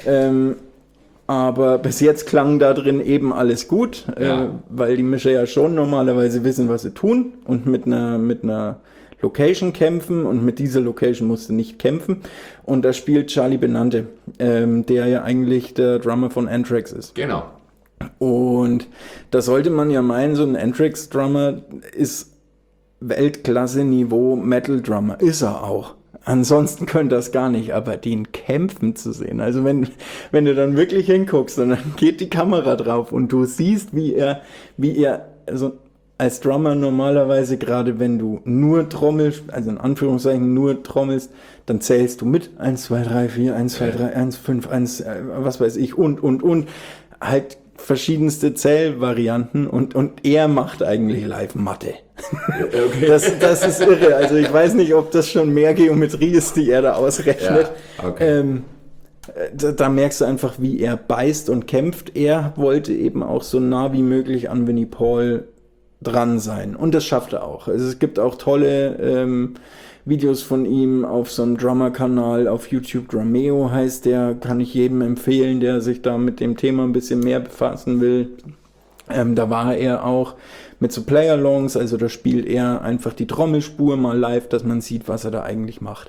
B: Aber bis jetzt klang da drin eben alles gut, weil die Mischer ja schon normalerweise wissen, was sie tun und mit einer Location kämpfen und mit dieser Location musste nicht kämpfen. Und da spielt Charlie Benante, der ja eigentlich der Drummer von Anthrax ist.
A: Genau.
B: Und da sollte man ja meinen, so ein Anthrax-Drummer ist Weltklasse-Niveau Metal-Drummer. Ist er auch. Ansonsten könnte das gar nicht, aber den kämpfen zu sehen. Also wenn du dann wirklich hinguckst und dann geht die Kamera drauf und du siehst, wie er, also als Drummer normalerweise, gerade wenn du nur trommelst, also in Anführungszeichen nur trommelst, dann zählst du mit 1, 2, 3, 4, 1, 2, 3, 1, 5, 1, was weiß ich und halt verschiedenste Zählvarianten und er macht eigentlich Live-Mathe.
A: Okay.
B: Das ist irre. Also ich weiß nicht, ob das schon mehr Geometrie ist, die er da ausrechnet.
A: Ja, okay.
B: Da merkst du einfach, wie er beißt und kämpft. Er wollte eben auch so nah wie möglich an Vinnie Paul dran sein. Und das schafft er auch. Also es gibt auch tolle Videos von ihm auf so einem Drummer-Kanal auf YouTube. Drumeo heißt der, kann ich jedem empfehlen, der sich da mit dem Thema ein bisschen mehr befassen will. Da war er auch mit so Play-Alongs, also da spielt er einfach die Trommelspur mal live, dass man sieht, was er da eigentlich macht.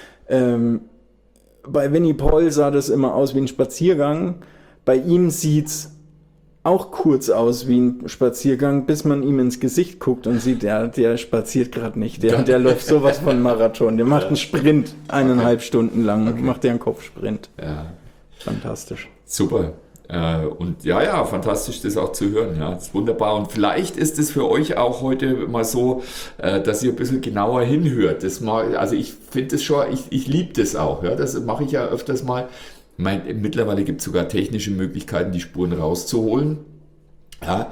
B: Bei Vinnie Paul sah das immer aus wie ein Spaziergang. Bei ihm sieht's auch kurz aus wie ein Spaziergang, bis man ihm ins Gesicht guckt und sieht, der spaziert gerade nicht. Der läuft sowas von Marathon. Der macht einen Sprint, 1,5 Stunden lang. Macht der einen Kopfsprint.
A: Ja.
B: Fantastisch.
A: Super. Und ja, fantastisch, das auch zu hören. Ja, das ist wunderbar. Und vielleicht ist es für euch auch heute mal so, dass ihr ein bisschen genauer hinhört. Also ich finde das schon, ich liebe das auch. Ja, das mache ich ja öfters mal. Mittlerweile gibt es sogar technische Möglichkeiten, die Spuren rauszuholen. Ja,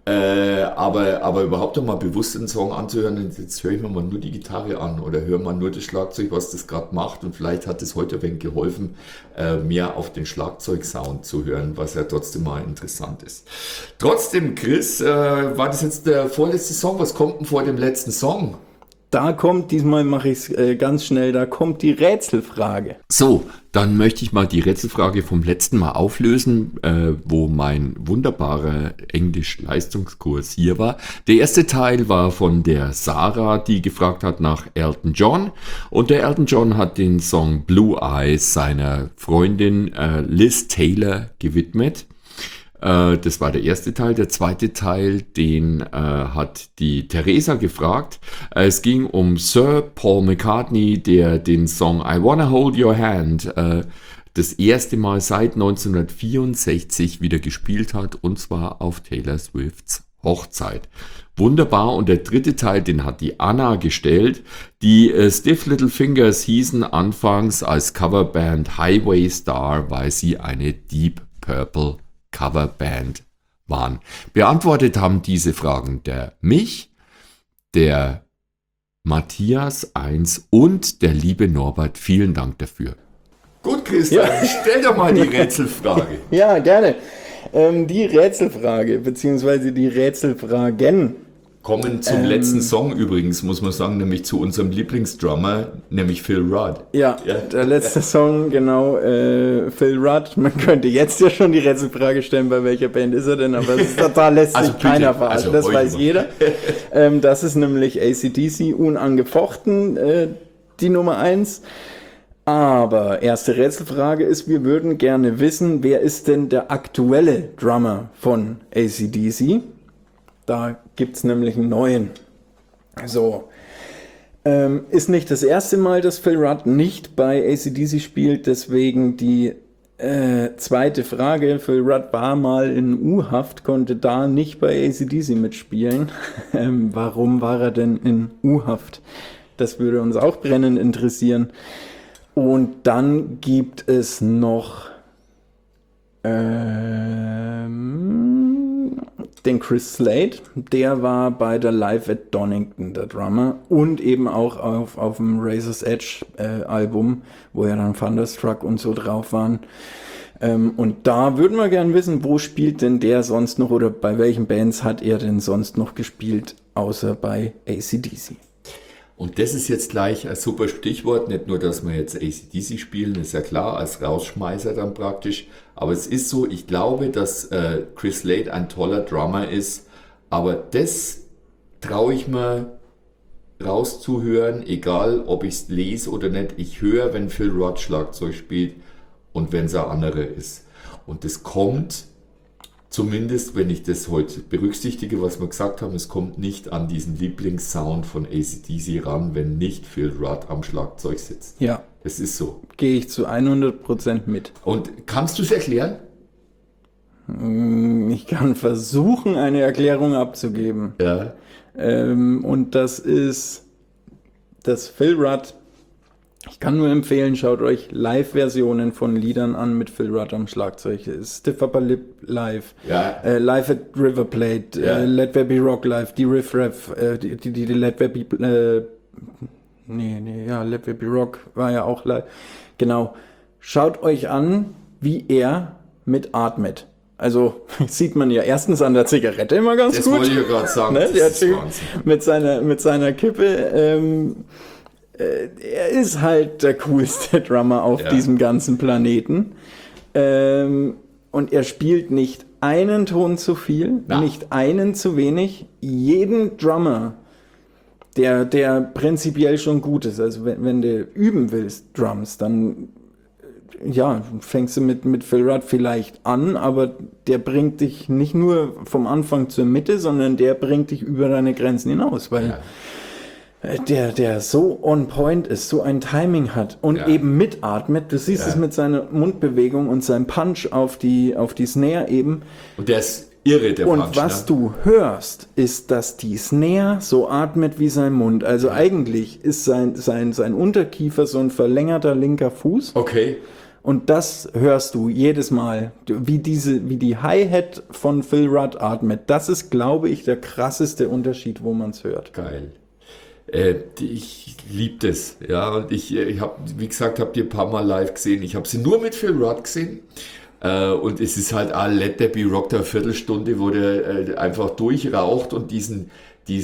A: aber überhaupt noch mal bewusst einen Song anzuhören, jetzt höre ich mir mal nur die Gitarre an oder höre mal nur das Schlagzeug, was das gerade macht, und vielleicht hat es heute ein wenig geholfen, mehr auf den Schlagzeugsound zu hören, was ja trotzdem mal interessant ist. Trotzdem, Chris, war das jetzt der vorletzte Song? Was kommt denn vor dem letzten Song?
B: Da kommt, diesmal mache ich es ganz schnell, da kommt die Rätselfrage.
A: So, dann möchte ich mal die Rätselfrage vom letzten Mal auflösen, wo mein wunderbarer Englisch-Leistungskurs hier war. Der erste Teil war von der Sarah, die gefragt hat nach Elton John. Und der Elton John hat den Song Blue Eyes seiner Freundin Liz Taylor gewidmet. Das war der erste Teil. Der zweite Teil, den hat die Theresa gefragt. Es ging um Sir Paul McCartney, der den Song I Wanna Hold Your Hand das erste Mal seit 1964 wieder gespielt hat, und zwar auf Taylor Swifts Hochzeit. Wunderbar. Und der dritte Teil, den hat die Anna gestellt. Die Stiff Little Fingers hießen anfangs als Coverband Highway Star, weil sie eine Deep Purple Coverband waren. Beantwortet haben diese Fragen der Matthias 1 und der liebe Norbert. Vielen Dank dafür. Gut, Christian, stell doch mal die Rätselfrage.
B: Ja, gerne. Die Rätselfrage, beziehungsweise die Rätselfragen.
A: Kommen zum letzten Song übrigens, muss man sagen, nämlich zu unserem Lieblingsdrummer, nämlich Phil Rudd.
B: Ja, der letzte Song, genau, Phil Rudd. Man könnte jetzt ja schon die Rätselfrage stellen, bei welcher Band ist er denn, aber da lässt sich keiner verarschen, das weiß jeder. Das ist nämlich AC/DC, unangefochten, die Nummer 1. Aber erste Rätselfrage ist, wir würden gerne wissen, wer ist denn der aktuelle Drummer von AC/DC? Da gibt's nämlich einen neuen. So. Ist nicht das erste Mal, dass Phil Rudd nicht bei AC/DC spielt, deswegen die zweite Frage. Phil Rudd war mal in U-Haft, konnte da nicht bei AC/DC mitspielen. Warum war er denn in U-Haft? Das würde uns auch brennend interessieren. Und dann gibt es noch den Chris Slade, der war bei der Live at Donington, der Drummer, und eben auch auf dem Razor's Edge Album, wo ja dann Thunderstruck und so drauf waren. Und da würden wir gerne wissen, wo spielt denn der sonst noch oder bei welchen Bands hat er denn sonst noch gespielt, außer bei AC/DC?
A: Und das ist jetzt gleich ein super Stichwort, nicht nur, dass wir jetzt AC/DC spielen, ist ja klar, als Rausschmeißer dann praktisch, aber es ist so, ich glaube, dass Chris Slade ein toller Drummer ist, aber das traue ich mir rauszuhören, egal ob ich es lese oder nicht, ich höre, wenn Phil Rudd Schlagzeug spielt und wenn es ein anderer ist. Und das kommt, zumindest wenn ich das heute berücksichtige, was wir gesagt haben, es kommt nicht an diesen Lieblingssound von AC/DC ran, wenn nicht Phil Rudd am Schlagzeug sitzt.
B: Ja.
A: Das ist so.
B: Gehe ich zu 100% mit.
A: Und kannst du es erklären?
B: Ich kann versuchen, eine Erklärung abzugeben.
A: Ja.
B: Und das ist, dass Phil Rudd, ich kann nur empfehlen, schaut euch Live-Versionen von Liedern an mit Phil Rudd am Schlagzeug. Stiff Upper Lip live,
A: Ja.
B: Live at River Plate,
A: Ja.
B: Let There Be Rock live, die Riff Raff, die Let There Be, Let There Be Rock war ja auch live. Genau. Schaut euch an, wie er mitatmet. Also sieht man ja erstens an der Zigarette immer ganz
A: Das
B: gut.
A: wollte ich ja gerade sagen.
B: Ne?
A: Das
B: Der
A: ist
B: Typ
A: Wahnsinn.
B: mit seiner Kippe. Er ist halt der coolste Drummer auf diesem ganzen Planeten. Und er spielt nicht einen Ton zu viel, nicht einen zu wenig. Jeden Drummer, der prinzipiell schon gut ist, also wenn du üben willst, Drums, dann fängst du mit Phil Rudd vielleicht an, aber der bringt dich nicht nur vom Anfang zur Mitte, sondern der bringt dich über deine Grenzen hinaus, weil der so on point ist, so ein Timing hat und eben mitatmet. Du siehst es mit seiner Mundbewegung und seinem Punch auf die Snare eben.
A: Und der ist irre, der Punch.
B: Und was du hörst, ist, dass die Snare so atmet wie sein Mund. Also eigentlich ist sein Unterkiefer so ein verlängerter linker Fuß.
A: Okay.
B: Und das hörst du jedes Mal, wie die Hi-Hat von Phil Rudd atmet. Das ist, glaube ich, der krasseste Unterschied, wo man es hört.
A: Geil. Ich liebe das. Ja, und ich habe, wie gesagt, habt ihr ein paar Mal live gesehen. Ich habe sie nur mit Phil Rudd gesehen. Und es ist halt Let There Be Rock, der Viertelstunde, wo der einfach durchraucht und diesen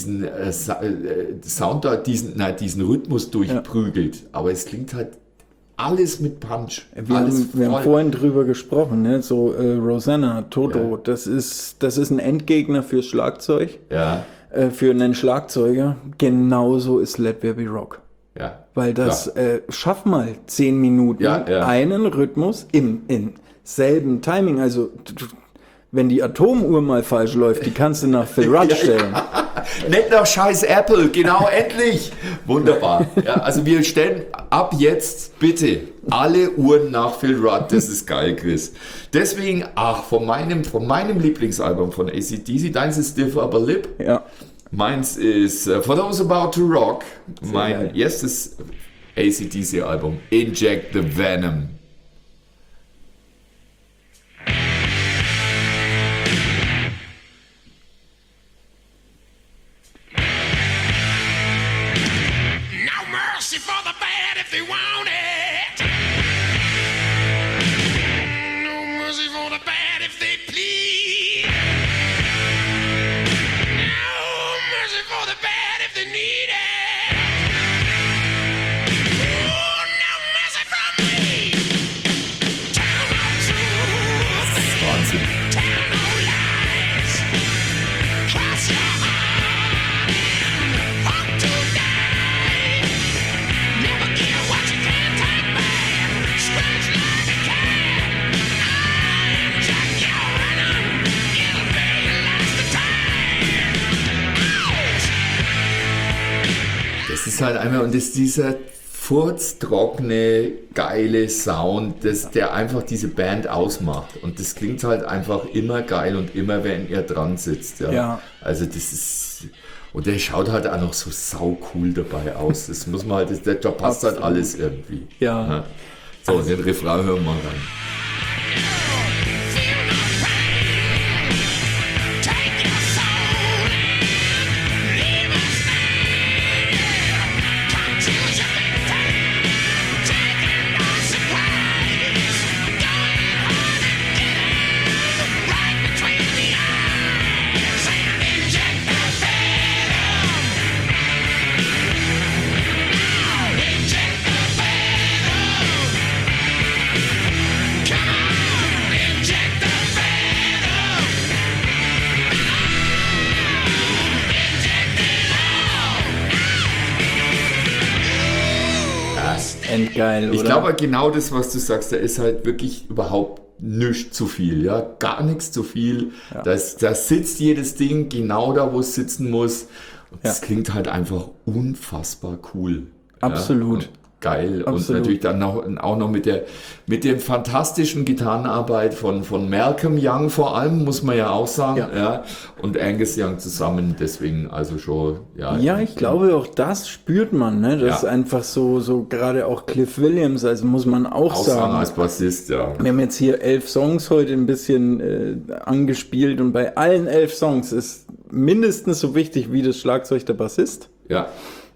A: Sound da, diesen Rhythmus durchprügelt. Aber es klingt halt alles mit Punch.
B: Wir haben vorhin drüber gesprochen, ne? So Rosanna, Toto, das ist ein Endgegner fürs Schlagzeug, für einen Schlagzeuger. Genauso ist Let There Be Rock.
A: Ja,
B: weil das schaff mal 10 Minuten einen Rhythmus im selben Timing. Also wenn die Atomuhr mal falsch läuft, die kannst du nach Phil Rudd stellen.
A: Nicht nach scheiß Apple, genau, endlich. Wunderbar. Ja, also wir stellen ab jetzt bitte alle Uhren nach Phil Rudd. Das ist geil, Chris. Deswegen, von meinem Lieblingsalbum von AC/DC, deins ist Stiff Upper Lip.
B: Ja.
A: Meins ist For Those About to Rock. Mein
B: geil.
A: erstes AC/DC-Album, Inject the Venom.
G: No mercy for the bad if they want it.
A: halt einmal, und das ist dieser furztrockene, geile Sound, der einfach diese Band ausmacht. Und das klingt halt einfach immer geil und immer, wenn er dran sitzt. Ja.
B: Ja.
A: Also das ist, und der schaut halt auch noch so sau cool dabei aus. Das muss man halt, da passt halt alles irgendwie.
B: Ja.
A: So, den Refrain hören wir mal rein.
B: Endgeil, oder?
A: Ich glaube genau das, was du sagst, da ist halt wirklich überhaupt nichts zu viel, ja, gar nichts zu viel.
B: Ja.
A: Da sitzt jedes Ding genau da, wo es sitzen muss. Und das
B: Ja.
A: klingt halt einfach unfassbar cool.
B: Absolut.
A: Ja, und geil. Und
B: Absolut.
A: natürlich dann auch noch mit der fantastischen Gitarrenarbeit von Malcolm Young vor allem, muss man ja auch sagen.
B: Ja.
A: Ja. Und Angus Young zusammen, deswegen also schon.
B: Ja, ich glaube, auch das spürt man, ne? Das ist
A: Ja.
B: einfach so gerade auch Cliff Williams, also muss man auch
A: Aussagen
B: sagen.
A: als Bassist, ja.
B: Wir haben jetzt hier 11 Songs heute ein bisschen angespielt und bei allen 11 Songs ist mindestens so wichtig wie das Schlagzeug der Bassist.
A: Ja.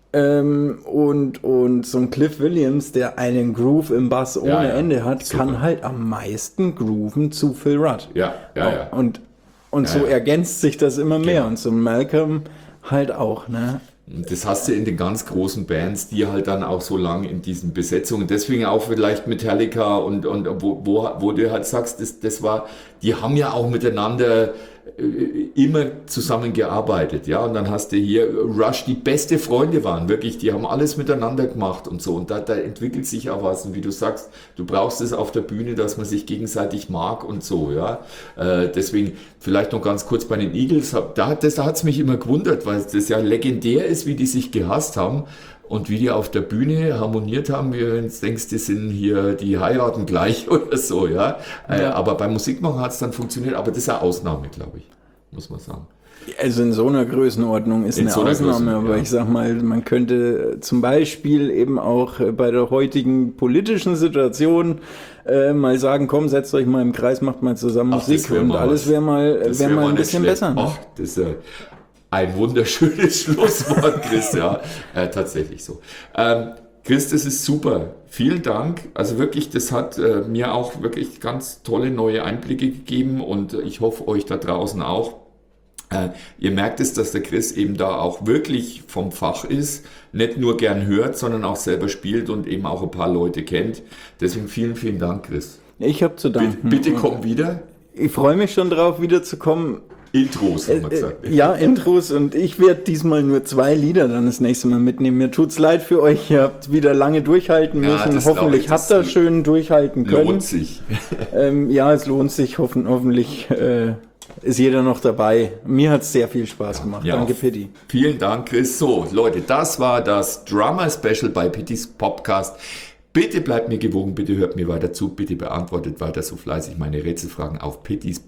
B: Und so ein Cliff Williams, der einen Groove im Bass ohne
A: Ja, ja.
B: Ende hat,
A: Super.
B: kann halt am meisten grooven zu Phil Rudd.
A: Ja.
B: Und so
A: ja.
B: ergänzt sich das immer mehr.
A: Genau.
B: Und so ein Malcolm halt auch, ne?
A: Das hast du in den ganz großen Bands, die halt dann auch so lang in diesen Besetzungen, deswegen auch vielleicht Metallica und wo du halt sagst, die haben ja auch miteinander immer zusammengearbeitet, ja, und dann hast du hier Rush, die beste Freunde waren, wirklich, die haben alles miteinander gemacht und so, und da entwickelt sich auch was, und wie du sagst, du brauchst es auf der Bühne, dass man sich gegenseitig mag und so, ja, deswegen vielleicht noch ganz kurz bei den Eagles, da hat es mich immer gewundert, weil das ja legendär ist, wie die sich gehasst haben und wie die auf der Bühne harmoniert haben, wie du jetzt denkst, die heiraten gleich oder so, ja. Aber beim Musikmachen hat es dann funktioniert, aber das ist eine Ausnahme, glaube ich, muss man sagen.
B: Also in so einer Größenordnung ist
A: In
B: eine
A: so einer
B: Ausnahme,
A: Größe,
B: aber
A: ja.
B: ich sag mal, man könnte zum Beispiel eben auch bei der heutigen politischen Situation mal sagen, komm, setzt euch mal im Kreis, macht mal zusammen
A: Ach,
B: Musik
A: das wär
B: und
A: mal
B: alles
A: was.
B: wäre mal
A: Das wär
B: ein
A: nicht
B: bisschen
A: schlecht.
B: besser. Ne?
A: Ach, das ist ein wunderschönes Schlusswort, Chris, ja, tatsächlich so. Chris, das ist super. Vielen Dank. Also wirklich, das hat mir auch wirklich ganz tolle neue Einblicke gegeben und ich hoffe euch da draußen auch. Ihr merkt es, dass der Chris eben da auch wirklich vom Fach ist, nicht nur gern hört, sondern auch selber spielt und eben auch ein paar Leute kennt. Deswegen vielen, vielen Dank, Chris.
B: Ich habe zu danken.
A: Bitte komm wieder.
B: Ich freue mich schon drauf, wiederzukommen.
A: Intros, haben wir gesagt.
B: Ja, Intros, und ich werde diesmal nur 2 Lieder dann das nächste Mal mitnehmen. Mir tut's leid für euch, ihr habt wieder lange durchhalten
A: Ja,
B: müssen.
A: das glaub
B: Hoffentlich
A: ich, das
B: habt ihr schön durchhalten können.
A: Lohnt sich.
B: Ja, es lohnt sich. Hoffentlich ist jeder noch dabei. Mir hat's sehr viel Spaß gemacht.
A: Ja.
B: Danke, Pitti.
A: Vielen Dank, Chris. So, Leute, das war das Drummer-Special bei Pittis Popcast. Bitte bleibt mir gewogen, bitte hört mir weiter zu, bitte beantwortet weiter so fleißig meine Rätselfragen auf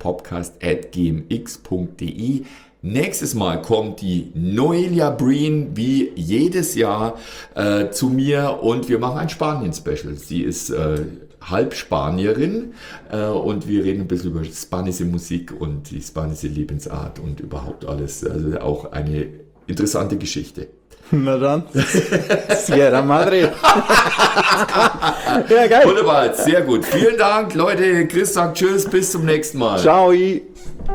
A: pittispodcast@gmx.de. Nächstes Mal kommt die Noelia Breen wie jedes Jahr zu mir und wir machen ein Spanien-Special. Sie ist halb Spanierin und wir reden ein bisschen über spanische Musik und die spanische Lebensart und überhaupt alles. Also auch eine interessante Geschichte.
B: Na dann. Sierra Madre. Ja, geil.
A: Wunderbar, sehr gut. Vielen Dank, Leute. Chris sagt Tschüss, bis zum nächsten Mal.
B: Ciao.